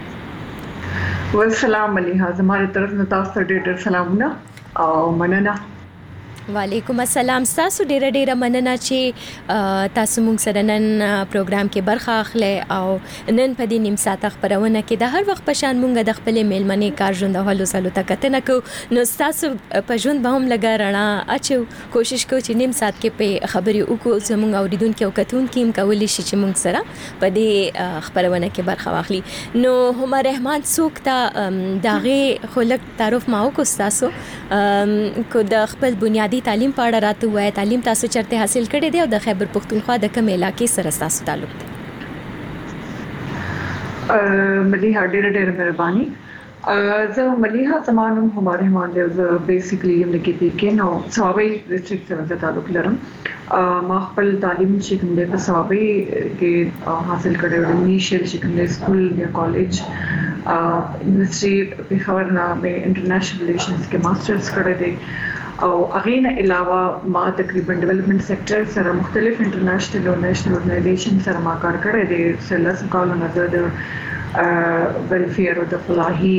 والسلام ملیحه. زموږ طرف نه تاسو ته ډېر ډېر سلامونه او مننه. وعلیکم السلام. تاسو ډیره ډیره مننه چې تاسو موږ سره نن پروګرام کې برخه اخلئ او نن په دې نیم ساعت خبرونه کې د هر وخت په شان موږ د خپل میلمنې کار ژوند او هلو ځلو ته کتنه کوو. نو تاسو په ژوند به هم لږه رڼا اچو. کوشش کوو چې نیم ساعت کې په خبرې وکړو زموږ اوریدونکي او کتونکي هم کولی شي چې موږ سره په دې خبرونه کې برخه واخلي. نو هما رحمان څوک ته داغه خلک تعارف ما وکړو تاسو کو د خپل بنیادی تعلیم په اړه راته وایي. تعلیم تاسو چرته حاصل کړی دی او د خیبر پښتونخوا د کوم علاقې سره تاسو تعلق دی؟ ملیحه ډېر ډېر مهرباني. زه ملیحه زمانم هما رحمان دی. زه بیسیکلی یم د کې پی کې نو صوابي ډسټریکټ سره تعلق لرم. ما خپل تعلیم چې کوم دی په صوابي کې حاصل کړی و. انیشل چې کوم دی سکول یا کالج یونیورسيټي پیښور نه مې انټرنیشنل ریلیشنز کې ماسترز کړی دی او هغه نه علاوه ما تقریبا ډیولپمنٹ سیکټر سره مختلف انټرنیشنل او نېشنل اورګنایزیشن سره ما کار کړی دی. سلس کال نه د ویلفیر او د فلاحي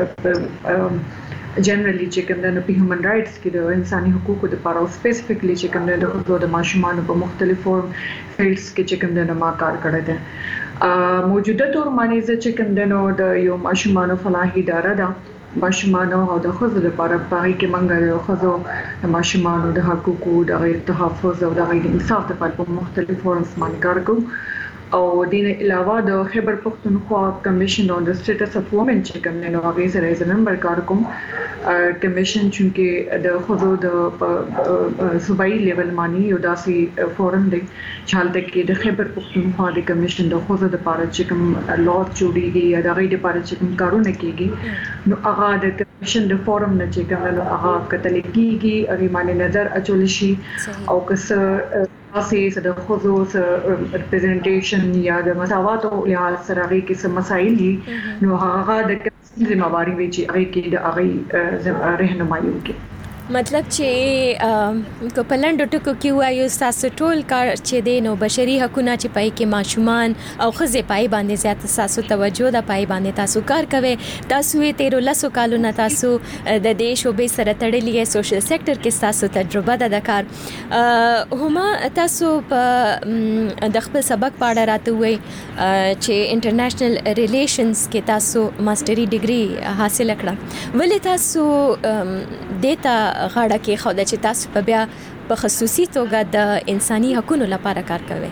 جنرالي چې کوم د هیومن رائټس کې د انساني حقوقو لپاره او سپیسیفیکلی چې کوم د حقوقو د ماشومان په مختلفو فیلډز کې چې کوم د ما کار کړی دی. موجوده تور باندې چې کوم د نو د یو ماشومان فلاحي اداره ده. ماشومانو او د ښځو لپاره پای کې منګه د ښځو د ماشومانو د حقوقو د غیر تحفظ او د غیر انصاف لپاره په مختلفو فورمز باندې کار کوو. او دین علاوه د خیبر پښتونخوا کمیشن اون د سټیټس اف وومن چې کوم نه هغه سره ایز ممبر کار کوم. کمیشن چې د ښځو د صوبایي لیول باندې یو داسې فورم دی چې حالته کې د خیبر پښتونخوا د کمیشن د ښځو لپاره چې کوم لا جوړیږي یا د غیر لپاره چې کوم کارونه کیږي نو هغه د کمیشن د فورم نه چې کوم نو هغه کتل کیږي هغه باندې نظر اچول شي او که څه اساس د خصوص ریپرزنټیشن یا د مساواتو یا سره کې څه مسایل دي نو هغه د ذمہواری وی چې هغه کې د هغه رهنمایي وکړي. مطلب چې کو پلند ټکو کې وایو تاسو ټول کار چې د نو بشري حقوقو چې پای کې ماشومان او خزه پای باندې زیات تاسو توجه د پای باندې تاسو کار کوي تاسو یې تیرو لاسو کالو نه تاسو د دې شوبې سره تړلې سوشل سېکټر کې تاسو تجربه ده د کار هما تاسو په د خپل سبق پاړه راته وي چې انټرنیشنل ریلیشنز کې تاسو ماستري ډیګري حاصل کړه ولې تاسو دیتا غاړه کې خو د چې تاسو په بیا په خصوصي توګه د انساني حقوقو لپاره کار کوي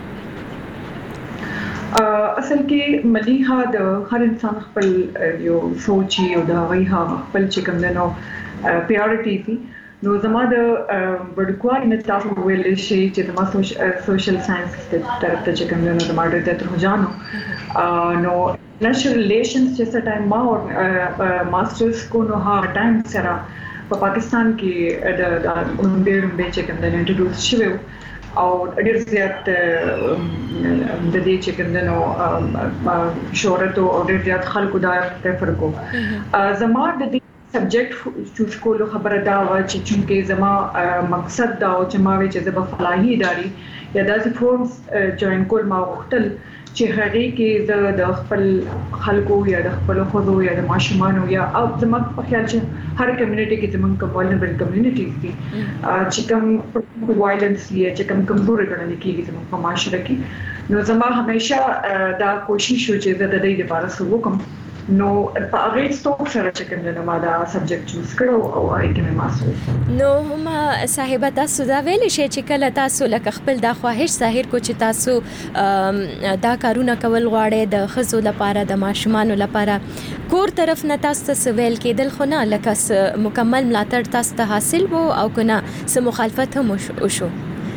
اصل کې مليها د هر انسان خپل یو سوچ او د غیها خپل چې کوم نو پریورټی دي نو زما د بډکوال نه تاسو ویل شي چې زما سوشل ساينس طرف ته چې کوم نو زما د ترجمانو نو نېشنل ریلیشنز چې ټایم ما او ماسترز کو نو ها ټایم سره په پاکستان کې د ډېر به چې کوم د انټروډوس شوی او ډېر زیات د دې چې کوم نو شهرت او ډېر زیات خلکو دا پریفر کو زما د دې سبجیکټ چوز کولو خبره دا و چې چونکه زما مقصد دا او چې ما وی چې د فلاحي اداري یا داسې فورمز جوائن کول ما وختل چې هغه کې د خپل خلکو یا د خپل خودو یا د ماشومان یا او زموږ په خیال چې هر کمیونټي کې زموږ کوم ولنربل کمیونټیز دي چې کوم وایلنس یا چې کوم کمزوري ګڼل کېږي زموږ په معاشره کې نو زما همیشه دا کوشش و چې د دې لپاره څه وکم نو په هغه ستوک سره چې کوم نه ما دا سبجیکټ چوز کړو او هغه کې ما سو نو هم صاحب تاسو دا ویل شي چې کله تاسو لکه خپل د خواهش ظاهر کو چې تاسو دا کارونه کول غواړئ د خزو لپاره د ماشومان لپاره کور طرف نه تاسو ته ویل کېدل خو نه لکه مکمل ملاتړ تاسو ته حاصل وو او کنه سم مخالفت هم وشو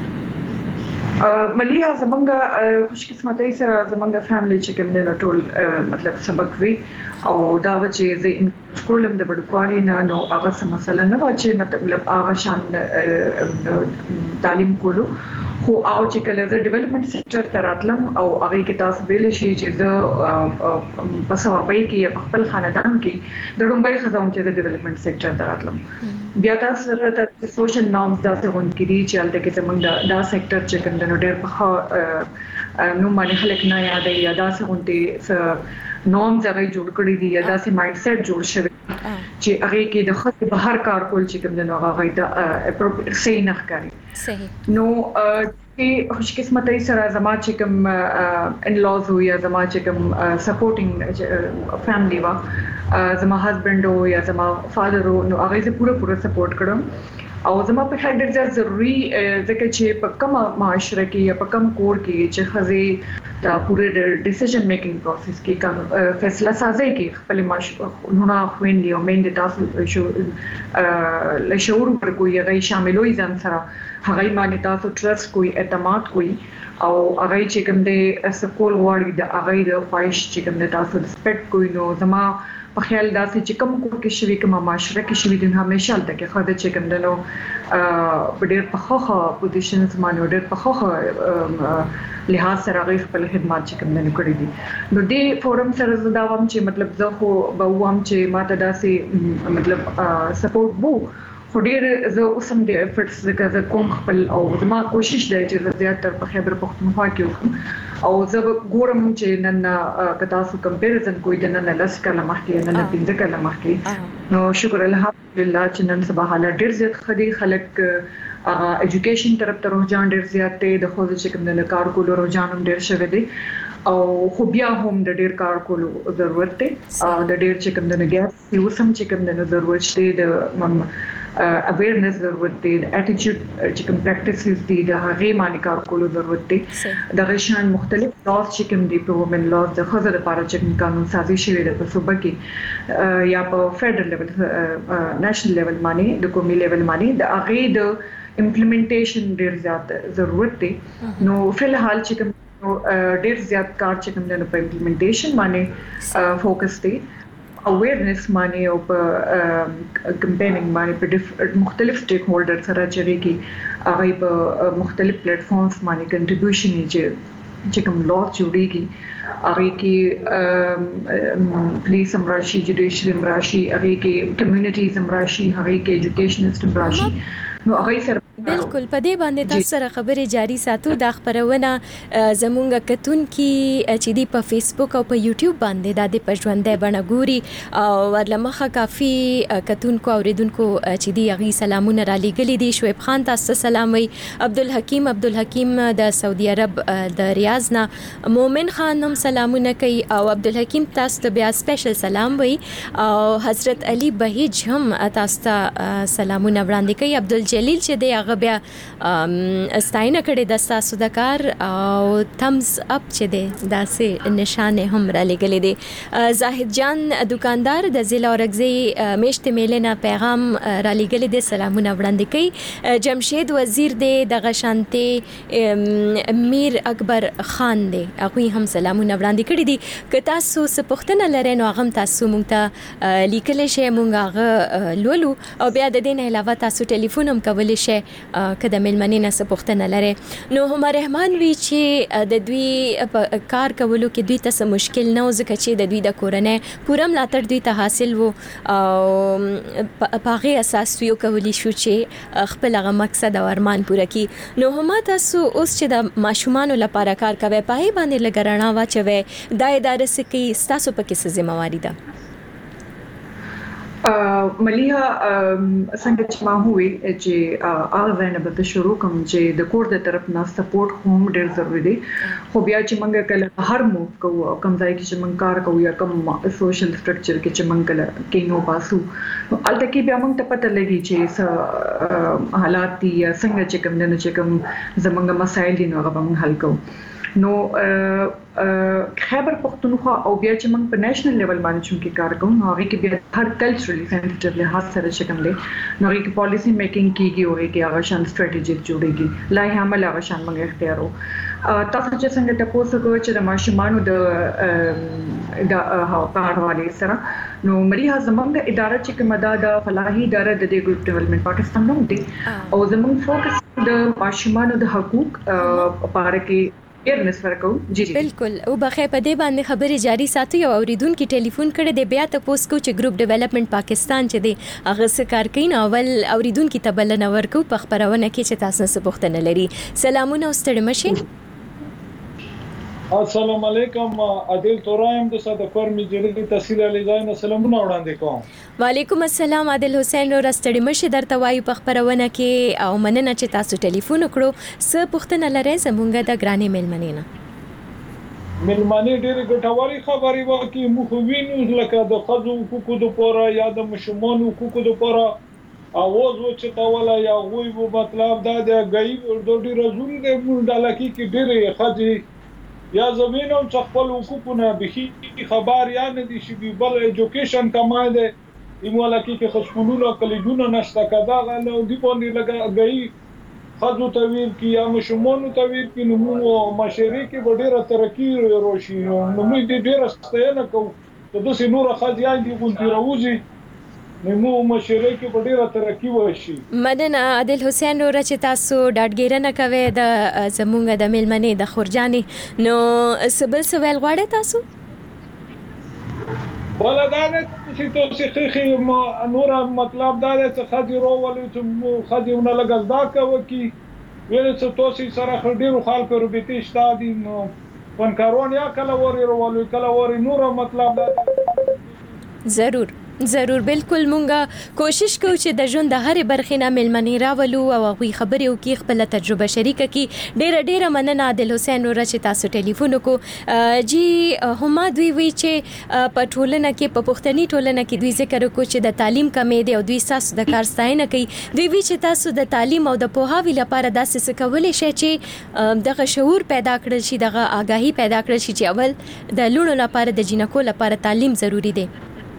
مليها زمونږه خوش قسمتۍ سره زمونږه فیملی چې کوم نه ټول مطلب سبق وی او دا چې زه کولم د بډکوالي نه نو هغه څه مسله نه و چې مطلب هغه شان تعلیم کولو خو او چې کله د ډیولپمنٹ سېکټر ته راتلم او هغه کې تاسو ویل شي چې زه په سوابای کې خپل خاندان کې د لومبای خزم چې د ډیولپمنٹ سېکټر ته راتلم بیا تاسو د سوشل نورمز دا څه غون کړي چې الته کې زمونږ دا سېکټر چې کوم د ډېر په نو باندې خلک نه یادې یا دا څه غونډې نورمز هغه جوړ کړی دي یا دا څه مایند سیټ جوړ شوی چې هغه کې د خپل بهر کار کول چې کوم د هغه د اپروپریټ صحیح نه ښکاري صحیح نو چې خوش قسمتۍ سره زما چې کوم ان لوز یا زما چې کوم سپورټینګ فیملی وا زما هسبند او یا زما فادر نو هغه زه پوره پوره سپورټ کړم او زما په خیال ډېر ضروری ځکه چې په کوم معاشره کې یا په کوم کور کې چې خزي دا پوره ډیسیژن میکینګ پروسس کې کوم فیصله سازي کې خپل معاشره نه خويندې او مېندې تاسو شو لشعور پر کوی غي شاملوي ځان سره هغه باندې تاسو ټرست کوی اعتماد کوی او هغه چې کوم دې سکول وړي د هغه د خواهش چې کوم د تاسو ریسپیکټ کوی نو زما په خیال دا چې کوم کور کې شوي کوم معاشره کې شوي د همیشه الته کې خاطر چې کوم دنو په ډېر په خوخه پوزیشنز باندې ډېر په خوخه لحاظ سره غي خپل خدمات چې کوم دنو کړی دي نو دې فورم سره زدا وم چې مطلب زه خو به وم چې ماته داسې مطلب سپورټ وو خو ډېر زه اوسم د افورټس زکه کوم خپل او زما کوشش دی چې زیات تر په خیبر پختونخوا کې وکړم او زه ګورم چې نن کدا سو کمپیریزن کوی د نن لاس کله مخکې نن پینځه کله مخکې نو شکر الحمدلله چې نن سبا حالات ډېر زیات خدي خلک اډوکیشن طرف ته رجحان ډېر زیات دی د خو چې کوم د کار کولو رجحان هم ډېر شوی دی او خو بیا هم د ډېر کار کولو ضرورت دی د ډېر چې کوم د ګیس یو سم چې کوم د ضرورت دی د اویرنس ضرورت دی د اټیټیوډ چې کوم پریکټیسز دي د هغه باندې کار کولو ضرورت دی د غشان مختلف لاس چې کوم دی په وومن لاس د خزر لپاره چې قانون سازي شوی دی په صوبه کې یا په فدرل لیول نېشنل لیول باندې د قومي لیول باندې د هغه د امپلیمنټیشن ډیر زیات ضرورت دی نو فلحال چې کوم ډیر زیات کار چې کوم د امپلیمنټیشن باندې فوکس دی awareness معنی او په کمپینینګ باندې په مختلف سټیک هولډر سره چې کی هغه په مختلف پلیټ فارمز باندې کنټریبیوشن یې چې کوم لا جوړیږي هغه کې پولیس هم راشي، جوډیشل هم راشي، هغه کې کمیونټیز هم راشي، هغه کې ایجوکیشنست هم راشي. نو هغه سره بالکل په دې باندې تاسو سره خبرې جاری ساتو. دا خبرونه زمونږ کتون کې چې دی په فیسبوک او په یوټیوب باندې د پښوندې بڼه ګوري او ورلمخه کافي کتون کو اوریدونکو چې دی غي سلامونه را لګلې دي. شعیب خان تاسو سلام وي، عبدالحکیم عبدالحکیم د سعودي عرب د ریاض نه، مومن خان هم سلامونه کوي او عبدالحکیم تاسو ته بیا سپیشل سلام وي او حضرت علي بهیج هم تاسو ته سلامونه وړاندې کوي. عبدالجلیل چې دی هغه بیا ستاینه کړې د تاسو د کار او تمز اپ چې دی داسې نشانه هم را لګلې دي. زاهد جان دکاندار د ضلع اورګزی میشت میلنه پیغام را لګلې دي، سلامونه وړاندې کوي. جمشید وزیر دی د غشانته میر اکبر خان دی، هغه هم سلامونه وړاندې کړي دي. که تاسو څه پوښتنه لرئ نو هغه تاسو مونږ ته لیکلی شئ، مونږ هغه لولو او بیا د دې نه علاوه تاسو ټلیفون هم کولی شئ که د ملمنې نه څه پوښتنه لرئ. نو هم رحمان وی چې د دوی کار کولو کې دوی ته مشکل نه و ځکه چې د دوی د کورنۍ پوره ملاتړ دوی ته حاصل و او په هغې اساس دوی وکولی شو چې خپل هغه مقصد او ارمان پوره کړي. نو هم تاسو اوس چې د ماشومانو لپاره کار کوئ په هغې باندې لږه رڼا واچوئ، دا اداره څه کوي، ستاسو پکې څه ذمهواري ده؟ مليها څنګه چې ما هوې چې هغه نه به شروع کوم چې د کور د طرف نه سپورټ هم ډېر ضروری دی. خو بیا چې موږ کله هر موو کوو کوم ځای کې چې موږ کار کوو یا کوم سوشل سټرکچر کې چې موږ کله کینو پاسو نو الته کې بیا موږ ته پته لګي چې حالات دي یا څنګه چې کوم نه چې کوم زمونږ مسایل دي نو هغه موږ حل کوو. نو خیبر پختونخوا او بیا چې موږ په نېشنل لیول باندې چې کار کوو نو هغه کې بیا هر کلچرلی سنسټیو لحاظ سره چې کوم دی نو هغه کې پالیسی میکینګ کیږي او هغه کې هغه شان سټریټجی جوړیږي، لایحه عمل هغه شان موږ اختیارو. تاسو چې څنګه تاسو کوئ چې د ماشومانو د د کاروالي سره نو مليها زمونږ اداره چې کومه ده د فلاحي اداره د ګروپ ډیولپمنٹ پاکستان نوم دی او زمونږ فوکس د ماشومانو د حقوق لپاره کې بالکل. او بخې په دې باندې خبرې جاری ساتو. یو اوریدونکو ټلیفون کړی دی، بیا تاسو کو چې ګروپ ډیولپمنٹ پاکستان چې دی هغه څه کار کوي. نو اول اوریدونکو ته بلنه ورکو په خبرونه کې چې تاسو څه پوښتنه لري. سلامونه او ستړي مشه. السلام علیکم، عادل تورایم د صدفر مجری تحصیل علی زاین سلامونه وړاندې کوم. وعلیکم السلام عادل حسین نور ستړي مشه درته وایو په خبرونه کې او مننه چې تاسو ټلیفون وکړو. څه پوښتنه لرئ زمونږ د ګرانې ملمنې نه؟ ملمنې ډېرې ګټورې خبرې وکړي. موږ وینو لکه د ښځو حقوقو دپاره یا د ماشومانو حقوقو دپاره اواز وچتوله یا هغوی مطلب دا د هګۍ ډېره ضروري دی. موږ ډالکي کې ډېرې ښځې یا زمینم چې خپل حقوقونه بخي خبر یا نه دي شي بل ایجوکیشن کمای دی ایمولکی کې خصولونه کلیجونه نشته کدا غنه دی باندې لګا غي خذو تویر کی یا مشمونو تویر کی نو مشری کې ډیره ترقی روشي نو موږ دې ډیره ستاینه کوو ته د سینور خځیان دي ګونتي راوځي نو مشره کې ډیره ترقی وشي. مدنه عادل حسین نور چې تاسو ډاډګیرنه کوي د زمونږ د ملمنې د خورجانې نو سبل سوال غواړي تاسو؟ ولدانه چې تاسو خې ما نور مطلب دا چې خدي رو ولې چې خدي ونه لګزدا کوي کی ویل چې تاسو سره خډیرو خلکو ربيتي شتادي نو فنکارون یا کله وري رو ولې کله وري نور مطلب دا ضرور ضرور بالکل مونږه کوشش کوو چې د ژوند د هرې برخې نه ملمنې راولو او هغوی خبرې وکړي، خپله تجربه شریکه کړي. ډېره ډېره مننه عادل حسین نوره چې تاسو ټلیفون وکړو. جی هما دوی وی چې په ټولنه کې په پښتني ټولنه کې دوی ذکر وکړو چې د تعلیم کمې دی او دوی ستاسو د کار ستاینه کوي. دوی وی چې تاسو د تعلیم او د پوهاوي لپاره داسې څه کولی شئ چې دغه شعور پیدا کړل شي، دغه آګاهي پیدا کړل شي چې اول د لوڼو لپاره د جینکو لپاره تعلیم ضروری دی.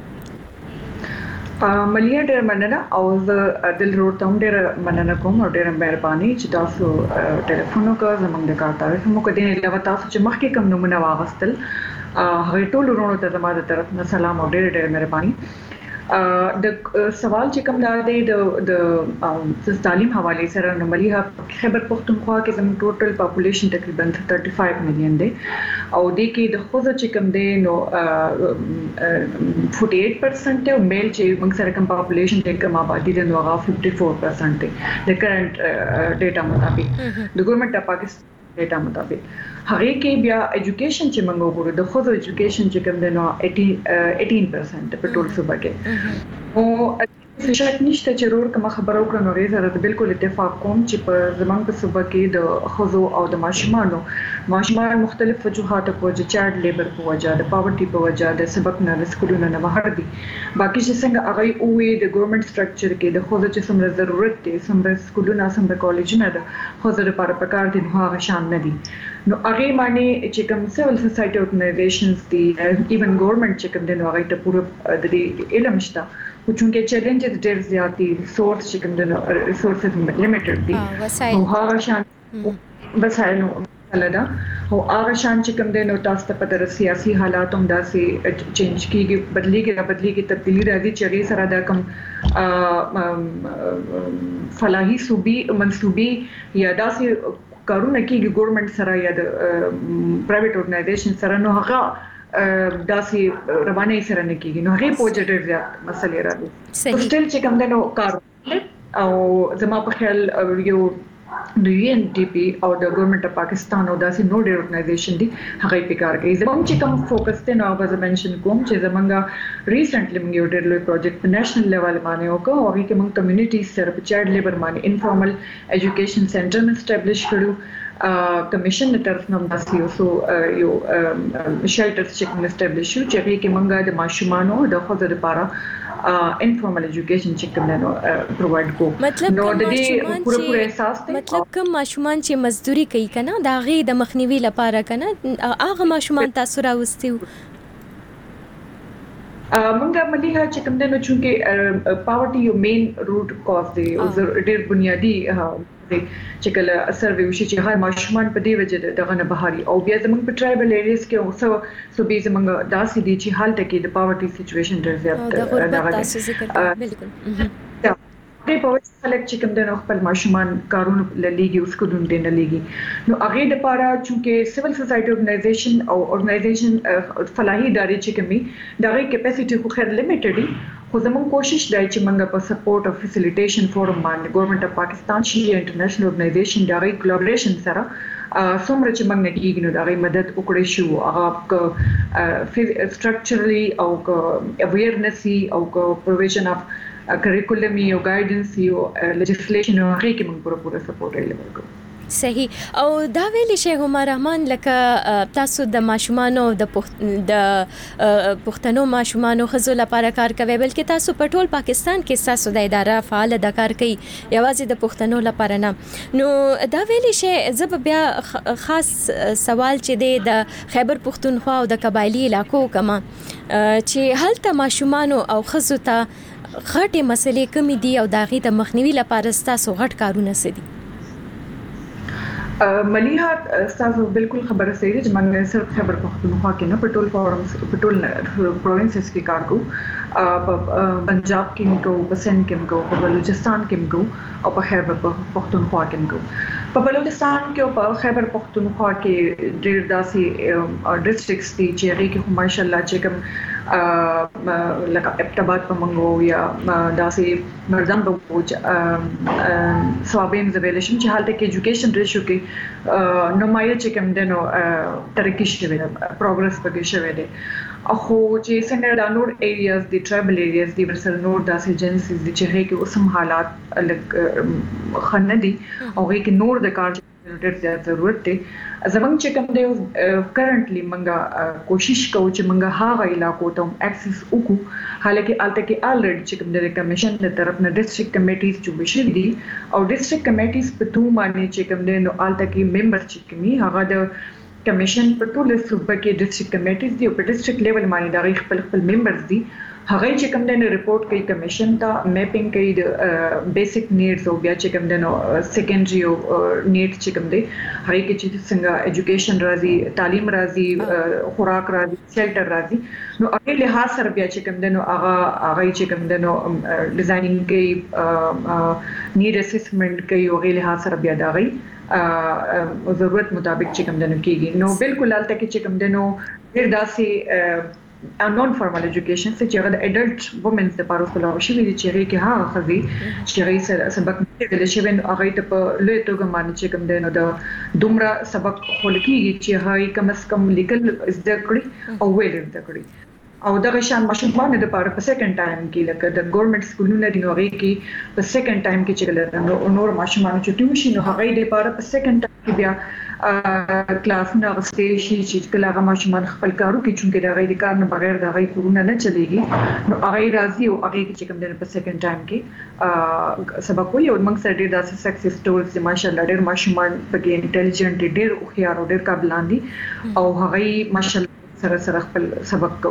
مليها ډېر مننه او زه دل روډ ته ډېر مننه کوم او ډېر مهرباني چې تاسو ټلیفون وکړ زموږ د کار تاریخ مو کدي نه لوي تاسو چې مخکې کوم نمونه واغستل هغه ټول ورونو ته زما د طرف نه سلام او ډېر ډېر مهرباني. د سوال چې کوم دا دی د د تعلیم حواله سره نو مليها خیبر پختونخوا کې زموږ ټوټل پاپولیشن تقریبا thirty-five میلیون دی او د کې د خوځ چې کوم دی نو forty-eight percent دی او میل چې موږ سره کوم پاپولیشن د کوم آبادی دی نو هغه fifty-four percent دی د کرنٹ ډیټا مطابق د ګورنمنت اف پاکستان ډیټا مطابق هغه کې بیا ایجوکیشن چې موږ وګورو د خوځ ایجوکیشن چې کوم دی نو eighteen percent په ټول صوبه کې او شک نشته چې ورور کوم خبرو کړو نو زه بالکل اتفاق کوم چې په زمونږ په صوبه کې د خزو او د ماشومانو ماشومان مختلف وجوهات په وجه چایلډ لیبر په وجه د پاورټي په وجه د سبق نه سکولونو نه بهر دي باقي چې څنګه هغه اوې د ګورنمنت سټرکچر کې د خزو چې څومره ضرورت دي څومره سکولونه څومره کالجونه ده خزو لپاره پکار دي نو هغه شان نه دي نو هغه معنی چې کوم سیول سوسایټي ارګنایزیشنز دي ایون ګورنمنت چې کوم دي نو هغه ته پوره د علم شته خو چونکه چیلنجز ډېر زیات دي ریسورس چې کوم د ریسورسز لیمیټډ دي او هغه شان وسایل لدا او هغه شان چې کوم د نو تاسو ته په سیاسي حالات هم داسې چینج کیږي بدلیږي را بدلیږي تبدیلی راځي چې هغه سره دا کوم فلاحي صوبي منصوبي یا داسې کارونه کیږي ګورنمنت سره یا د پرایویټ ارګنایزیشن سره نو هغه داسې روانه سره نه کیږي نو هغه پوجټیو زیات مسلې راځي صحیح سټیل چې کوم د نو کار او زما په خیال یو د یو ان ډي پی او د ګورنمنت اف پاکستان او داسې نو ډېر ارګنایزیشن دي هغه په کار کوي زموږ چې کوم فوکس ته نو غوښتل منشن کوم چې زمونږه ریسنټلی موږ یو ډېر لوی پروجیکټ په نېشنل لیول باندې وکړو او هغه کې موږ کمیونټي سره په چایلډ لیبر باندې انفارمل ایجوکیشن سنټر م اسټابلیش کړو کمیشن د طرف نوم داسې یو سو یو شیلټرز چې کوم اسټابلیش شو چې هغه کې موږ د ماشومانو د خوځو لپاره انفارمل ایجوکیشن چې کوم نو پرووایډ کو مطلب نو د دې پوره پوره احساس ته مطلب کوم ماشومان چې مزدوري کوي کنه دا غي د مخنیوي لپاره کنه هغه ماشومان تاسو راوستیو مونږه مليها چې کوم د نو چونکه پاورټي یو مین روټ کاز دی او ډېر بنیادی چې کله سروي وشي چې هر ماشومان په دې وجه دغه نه بهاري او بیا زموږ په ټرایبل ایریاز کې اوسه سو به زموږ داسې دي چې حالت کې د پاورټي سچويشن ډېر زیات دغه تاسو ذکر بالکل په واسه خلک چې کوم د خپل ماشومان کارونه للیږي اوس کو دون نه لګي نو هغه د لپاره چې سیول سوسایټي ارګنایزیشن او ارګنایزیشن فلاحي ادارې چې کومي دغه کیپاسټي خو خیر لیمیټډ دي خو زموږ کوشش دی چې موږ په سپورټ او فیسیلیټیشن فورم باندې ګورنمنت اف پاکستان شي انټرنیشنل ارګنایزیشن دغه کولابریشن سره څومره چې موږ نه کیږي نو دغه مدد وکړي شو هغه سټرکچرلی او اویرنس او پروویژن اف کریکولم یو گایډنس یو لیجسلیشن او هغه کې موږ پوره پوره سپورټ ورکوو صحیح او دا ویلي شیخ عمر رحمان لکه تاسو د ماشومانو د د پښتنو ماشومانو خزو لپاره کار کوي بلکې تاسو په ټول پاکستان کې تاسو د اداره فعال د کار کوي یوازې د پښتنو لپاره نه نو دا ویلي شی زب بیا خاص سوال چې د خیبر پښتونخوا او د قبایلی علاقو کما چې هلته ماشومانو او خزو ته غټه مسلې کمی دي او داغي د مخنیوي لپاره تاسو غټ کارونه سدي مليها تاسو بالکل خبره صحیح ده چې موږ صرف خیبر پختونخوا کې نه په ټول فورمز په ټول پروینسز کې کار کوو په پنجاب کې کوو په سند کې کوو په بلوچستان کې کوو او په خیبر پختونخوا کې کوو په بلوچستان کې او په خیبر پختونخوا کې ډېر داسې ډسټرکټس دي چې هغه کې ماشاءالله چې کوم لکه ابتباد په منغو یا داسې مرزم په پوج سوابین زویلشم چې حالت کې ایجوکیشن ریشو کې نمایه چې کوم دنو ترقی شوی ده پروګرس پکې شوی دی اخو چې څنګه د نور ایریاز دی ټرایبل ایریاز دی ورسره نور داسې ایجنسیز دي چې هغه کې اوسم حالات الګ خنه دي او هغه کې نور د کار ډېر زیات ضرورت دی زمونږ چې کوم دی کرنټلی موږ کوشش کوو چې موږ هغه علاقو ته اکسس وکړو حالکه الته کې الریډي چې کوم د کمیشن د طرف نه ډیسټریکټ کمیټیز جوړ شوي دي او ډیسټریکټ کمیټیز په تو باندې چې کوم دی نو الته کې ممبر چې کومي هغه د کمیشن په ټول صوبه کې ډیسټریکټ کمیټیز دي او په ډیسټریکټ لیول باندې د خپل خپل ممبرز دي هغه چې کوم دنه ریپورت کوي کمیشن ته میپینګ کوي د بیسیک نیډز او بیا چې کوم دنه سیکنډري او نیډز چې کوم دي هغه کې چې څنګه ایجوکیشن راځي تعلیم راځي خوراک راځي شیلټر راځي نو هغه له سره بیا چې کوم دنه هغه هغه چې کوم دنه ډیزاینینګ کوي نیډ اسسمنت کوي او هغه له سره بیا دا غي ضرورت مطابق چې کوم دنه کیږي نو بالکل الته کې چې کوم دنه ډیر داسې نون فارمل ایجوکیشن چې هغه د اډلټ وومنز د پاره خلا شي وی چې هغه کې ها خزي چې هغه سبق د شوین هغه ته په لوی توګه باندې چې کوم دینو د دومره سبق خلکیږي چې هغه کم از کم لیکل زده کړي او ویل زده کړي او دغه شان ماشومان د پاره په سیکنډ ټایم کې لکه د ګورنمنت سکولونو دی نو هغه کې په سیکنډ ټایم کې چې نور ماشومان چې ټیوشن نو هغه د پاره په سیکنډ ټایم کې بیا کلاسونه غوښتي شي چې کله هغه ماشومان خپل کارو کې چې د غیر کار نه بغیر د غیر کورونه نه چلےږي نو هغه راځي او هغه چې کوم د په سیکنډ ټایم کې سبق وي او موږ سره ډېر داسې سکسس سټوریز دي ماشاءالله ډېر ماشومان پکې انټيليجنت ډېر خيار او ډېر قابلان دي او هغه ماشاءالله سره سره خپل سبق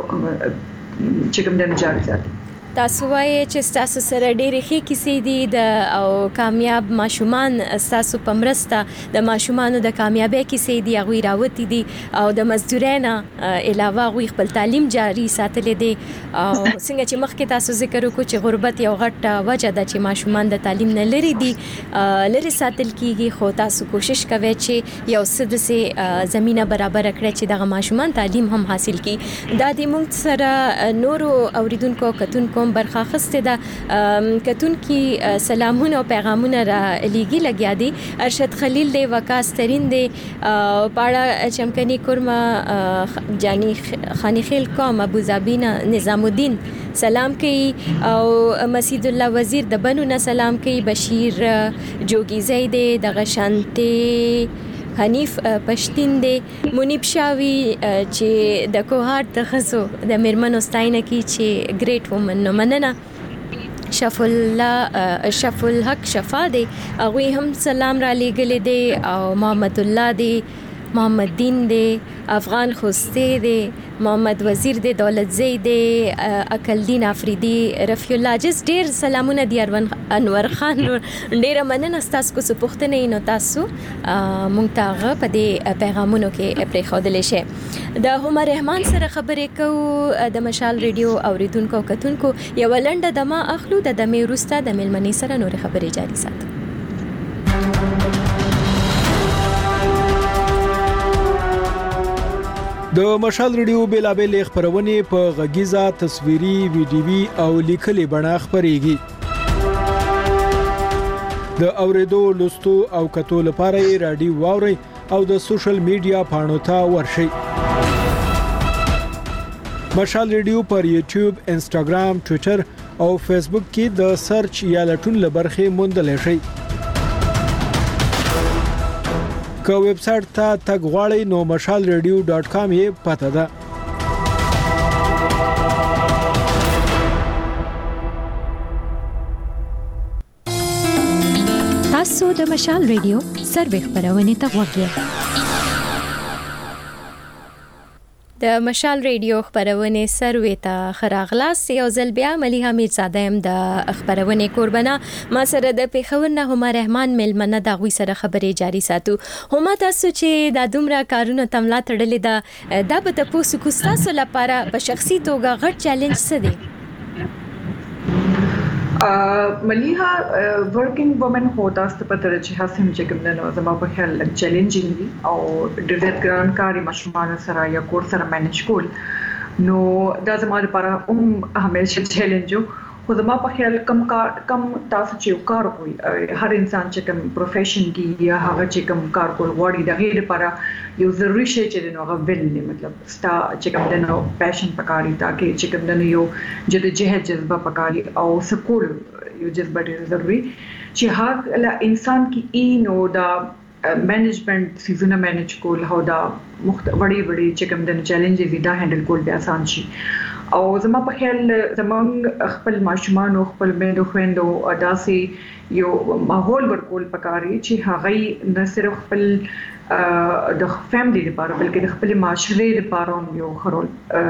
چې کوم د جاري ساتي تاسو وایي چې تاسو سره ډېرې ښې کیسې دي د او کامیاب ماشومان تاسو په مرسته د ماشومانو د کامیابی کیسې دي هغه راوتی دي او د مزدورانو علاوه غوي خپل تعلیم جاري ساتل دي او څنګه چې مخکې تاسو ذکر وکړو چې غربت یو غټه وجه ده چې ماشومان د تعلیم نه لري دي لري ساتل کیږي خو تاسو کوشش کوئ چې یو څه د زمينه برابر کړئ چې دغه ماشومان تعلیم هم حاصل کړي دا د موږ سره نورو اوریدونکو کتونکو برخه خسته ده کتون کی سلامونه او پیغامونه را لیږي لګیا دي ارشد خلیل دی وکاس ترين دی پاړه چمکني کورما جانی خانی خیل کوم ابو ظبینا نظام الدین سلام کوي او مسجد الله وزیر د بنو نه سلام کوي بشیر جوگی زید د غشانته حنیف پښتین دی منیب شاوی چې د کوهار د خزو د مرمنو ستاینه کی چې ګریټ وومن نو مننه شف الله شف الحق شفا دی هغه هم سلام را لېګل دی او محمد الله دی محمد دین دی افغان خوستی دی محمد وزیر دی دولت زید دی عقل دین افریدی رفیع الله جس ډیر سلامونه دی انور خان ډیر مننه تاسو کو سپوښتنه نو تاسو مونږ ته په دې پیغامونو کې پرې خوده لشه د همار رحمان سره خبرې کو د مشال ریډیو اوریدونکو کتونکو یو لنډه دمه اخلو د دمه روسته د ملمنې سره نور خبرې جاري ساتو د مشال ریډیو بیلابل خبرونه په غږیزه تصویري ویډیوي او لیکلي بڼه خبريږي د اوریدو لوستو او کتو لپاره رادیو واوري او د سوشل میډیا پاڼو ته ورشي مشال ریډیو پر یوټیوب انستګرام ټوئیټر او فیسبوک کې د سرچ یا لټون لبرخه موندل شي که ویب سټ ته تګ غواړئ نو مشال ریډیو ډاٹ کام یې پته ده تاسو د مشال ریډیو سروې خبرونه ته وګورئ د مشال ریډیو خبرونه سروې ته خراغلاس یو ځل بیا مليحه میرزاده هم د خبرونه قربانه ما سره د پیښور نه همار رحمان ملمنه د غوي سره خبرې جاري ساتو هم تاسو چې د دومره کارونه تملا تړلې ده د به تاسو کو تاسو لپاره په شخصي توګه غټ چیلنج څه دی مليحه ورکینګ وومن هوتا ست پتر چې حسن چې کوم نه زما په خیال چیلنجینګ دي او ډېر ګران کاری مشمول سره یا کور سره مینج کول نو دا زما لپاره هم همیشه چیلنج خو زما په خیال کم کار کم تاسو چې کار کوي هر انسان چې کوم پروفیشن کې یا هغه چې کوم کار کول غواړي د غیر لپاره یو ضروري شی چې نو هغه ول نه مطلب ستا چې کوم د نو پیشن پکاري تاکي چې کوم د یو جدوجہد جذبه پکاري او سکول یو جذبه ډېر ضروري چې هغه انسان کې ای نو دا مینجمنت سیزونه مینج کول هو دا مخت وړي وړي چې کوم د چیلنجز دا هندل کول به آسان شي او زما په خیال زمونږ خپل ماشومان او خپل میندو خويندو داسې یو ماحول ورکول پکاري چې هغه نه صرف خپل د فیملی لپاره بلکې د خپل معاشره لپاره یو خرول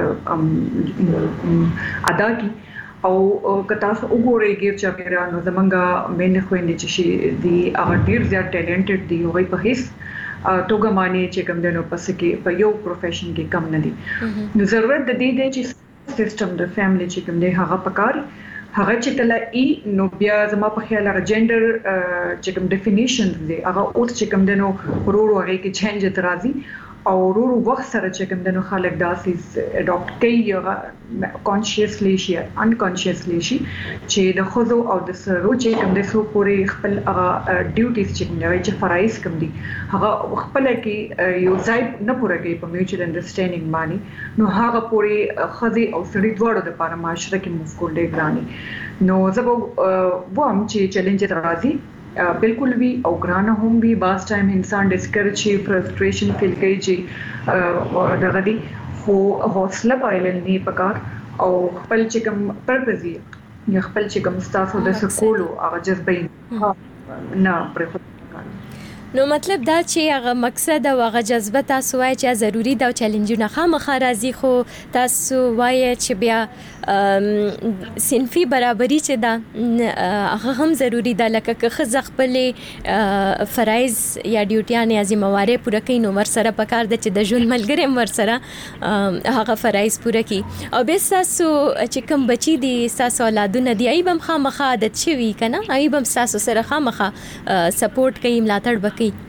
ادا کی او کتا وګورئ چې چاپیرانو زمونږه مینه خويندې چې شي دی هغه ډیر زیات ټیلنټډ دی او په هیڅ توګه معنی چې کوم دنو پس کې په یو پروفیشن کې کم نه دي نو ضرورت د دې دی چې سیستم د فیملی چې کوم دی هغه پکار هغه چې کله ای نو بیا زما په خیال هغه جندر چې کوم ډیفینیشنز دي هغه اوس چې کوم دنو ورو هغه کې چینج ترازی او ورو وخت سره چې کوم دنو خلک داسې اډاپټ کوي هغه کانشیسلی شي انکانشیسلی شي چې د خود او د سرو چې کوم د سو پورې خپل هغه ډیوټیز چې کوم دی چې فرایض کوم دي هغه خپل کې یو ځای نه پوره کوي په میوچوال انډرستانډینګ باندې نو هغه پورې خزي او سړي دواړو د لپاره معاشره کې مفکور دی ګراني نو زه وو هم چې چیلنج راځي بالکل وی او ګرانه هم وی باس ټایم انسان ډسکریج شي فرستریشن فیل کوي چې دغه دي خو حوصله پایل نه پکار او خپل چې کوم پرپز یې خپل چې کوم ستاسو د سکولو هغه جذبه نه پرې نو مطلب دا چې هغه مقصد او هغه جذبه تاسو وایي چې ضروری دا چیلنجونه خامخا راځي خو تاسو وایي چې بیا صنفي برابرۍ چې دا هغه هم ضروری ده لکه که ښځه خپل فرایض یا ډیوټیان یا ذمہواري پوره کوي نو ورسره پکار ده چې د ژوند ملګری هم ورسره هغه فرایض پوره کړي او بیا ستاسو چې کوم بچي دي ستاسو اولادونه دي ای به هم خامخا عادت شوي که نه ای به هم ستاسو سره خامخا سپورټ کوي ملاتړ به کوي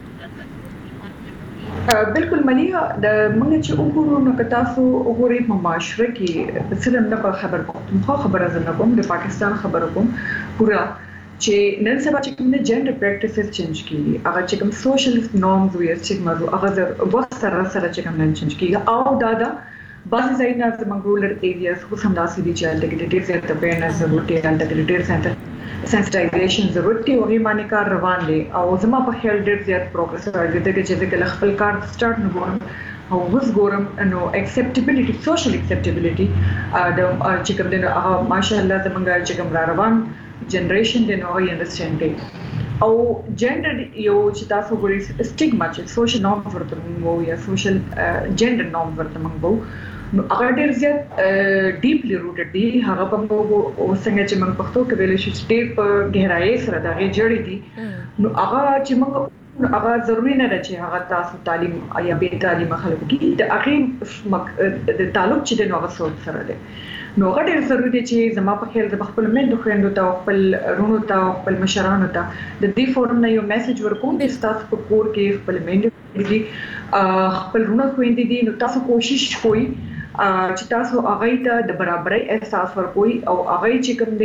بالکل مليها د موږ چې وګورو نو که تاسو وګورئ په معاشره کې صرف نه په خبر کوم خو خبره زنه کوم د پاکستان خبره کوم پورا چې نن سبا چې کوم جندر پریکټیسز چینج کیږي هغه چې کوم سوشل نورمز وي چې موضوع هغه وخت سره سره چې کوم چینج کیږي او دادا بعض ځایونه زموږ رولر ایریاز خو هم داسې دي چې د ډیټیل سره د بیرنس ضرورت دی د ډیټیل سنټر سنسټایزیشن ضرورت دی او غي باندې کار روان دی او زما په خیال ډیر زیات پروګرس راځي دغه چې د خپل کار سٹارټ نه ګورم او وس ګورم نو اکسپټیبিলিټي سوشل اکسپټیبিলিټي د چې کوم د هغه ماشاءالله زمونږ چې کوم را روان جنریشن دی نو یې انډرسټاند دی او جندر یو چې تاسو ګورئ سټیګما چې سوشل نورم ورته موږ یا سوشل جندر نورم ورته موږ نو هغه ډیر زیات ډیپلی روټډ دی هغه په موږ او څنګه چې موږ پښتو کې ویل شي چې په گہرائی سره دا جوړې دي نو هغه چې موږ هغه ضروري نه ده چې هغه تاسو تعلیم یا به تعلیم خلکو کې د هغه د تعلق چې د نوغه سوچ سره ده نو هغه ډیر ضروري دی چې زما په خیال د خپل مندو خويندو ته خپل رونو ته خپل مشرانو ته د دې فورم نه یو میسج ورکوم چې تاسو په کور کې خپل مندو دي خپل رونو خويندې دي نو تاسو کوشش کوئ چې تاسو هغه ته د برابرۍ احساس ورکوي او هغه چې کوم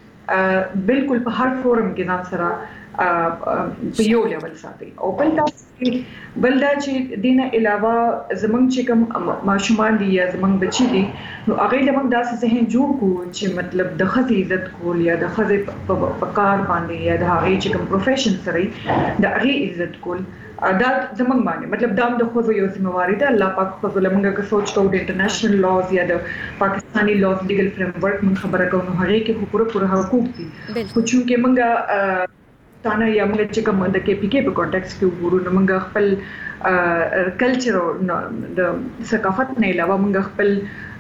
دی بالکل په هر فورم کې ځان سره په یو لیول ساتي او بل تاسو بل دا چې دینه علاوه زمونږ چې کوم ماشومان دي یا زمونږ بچي دي نو هغه د موږ داسې ذهن جوړ کو چې مطلب د خزي عزت کول یا د خزي په کار باندې یا د هغه چې کوم پروفیشن سره د هغه عزت کول دا زمونږ باندې مطلب دا د خو یو ذمہواری ده الله پاک خو زمونږه که سوچ کوو د انټرنیشنل لاز یا د پاکستانی لاز لیګل فریم ورک من خبره کوو نو هغه کې پوره پوره حقوق دي خو چې موږ تانه یا موږ چې کوم د کې پی کې په کانټیکس کې وګورو نو موږ خپل کلچر او د ثقافت نه علاوه موږ خپل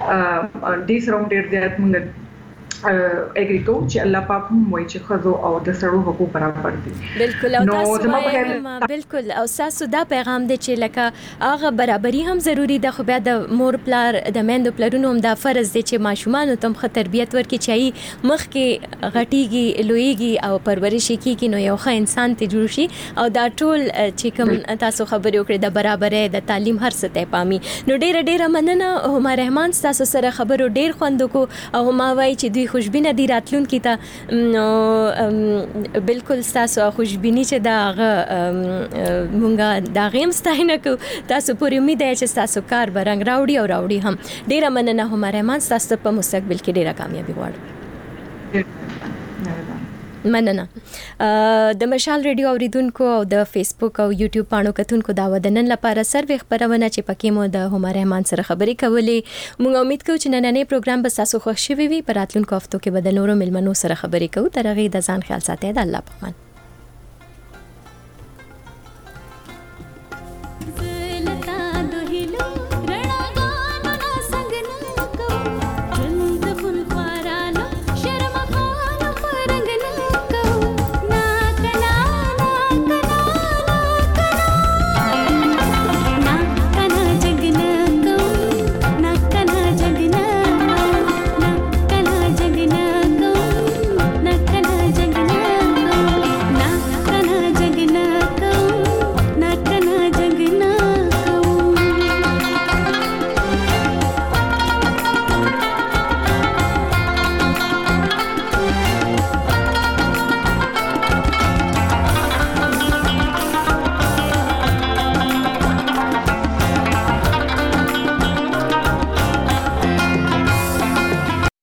د سراوندډ زیات موږ اګریکو چې الله پاک هم وایي چې خزو او د سړو حقوق برابر دي بالکل او تاسو وایم بالکل او تاسو دا پیغام دی چې لکه هغه برابرۍ هم ضروری ده خو بیا د مور پلار د میندو پلرونو هم دا فرض دی چې ماشومان ته هم تربیت ورکړي چې مخ کې غټيږي لویږي او پرورش کیږي نو یو ښه انسان ته جوړ شي او دا ټول چې کوم تاسو خبرې وکړې د برابرۍ د تعلیم هر څه ته پامي نو ډېر ډېر مننه هما رحمان تاسو سره خبرو ډېر خوند کو او ما وایي چې دوی خوشبینه دي راتلونکي ته نو بالکل تاسو خوشبینی چې دا مونږه دا غیم ستاینه کو تاسو پوری امید ده چې تاسو کار برنګ راوړي او راوړي هم ډیره مننه هم رحمان تاسو په مستقبل کې ډیره کامیابی غواړم مننه. د مشال ریډیو اوریدونکو او د فیسبوک او یوټیوب پاڼو کتونکو دا ودنن لپاره سروي خبرونه چې پکې مو د همار رحمان سره خبرې کولې. موږ امید کوو چې نننې پروګرام به تاسو خوښ شي وي. په راتلونکو هفتو کې به د نورو ملمنو سره خبرې کوو. تر هغې د ځان خیال ساتئ. د الله په امان.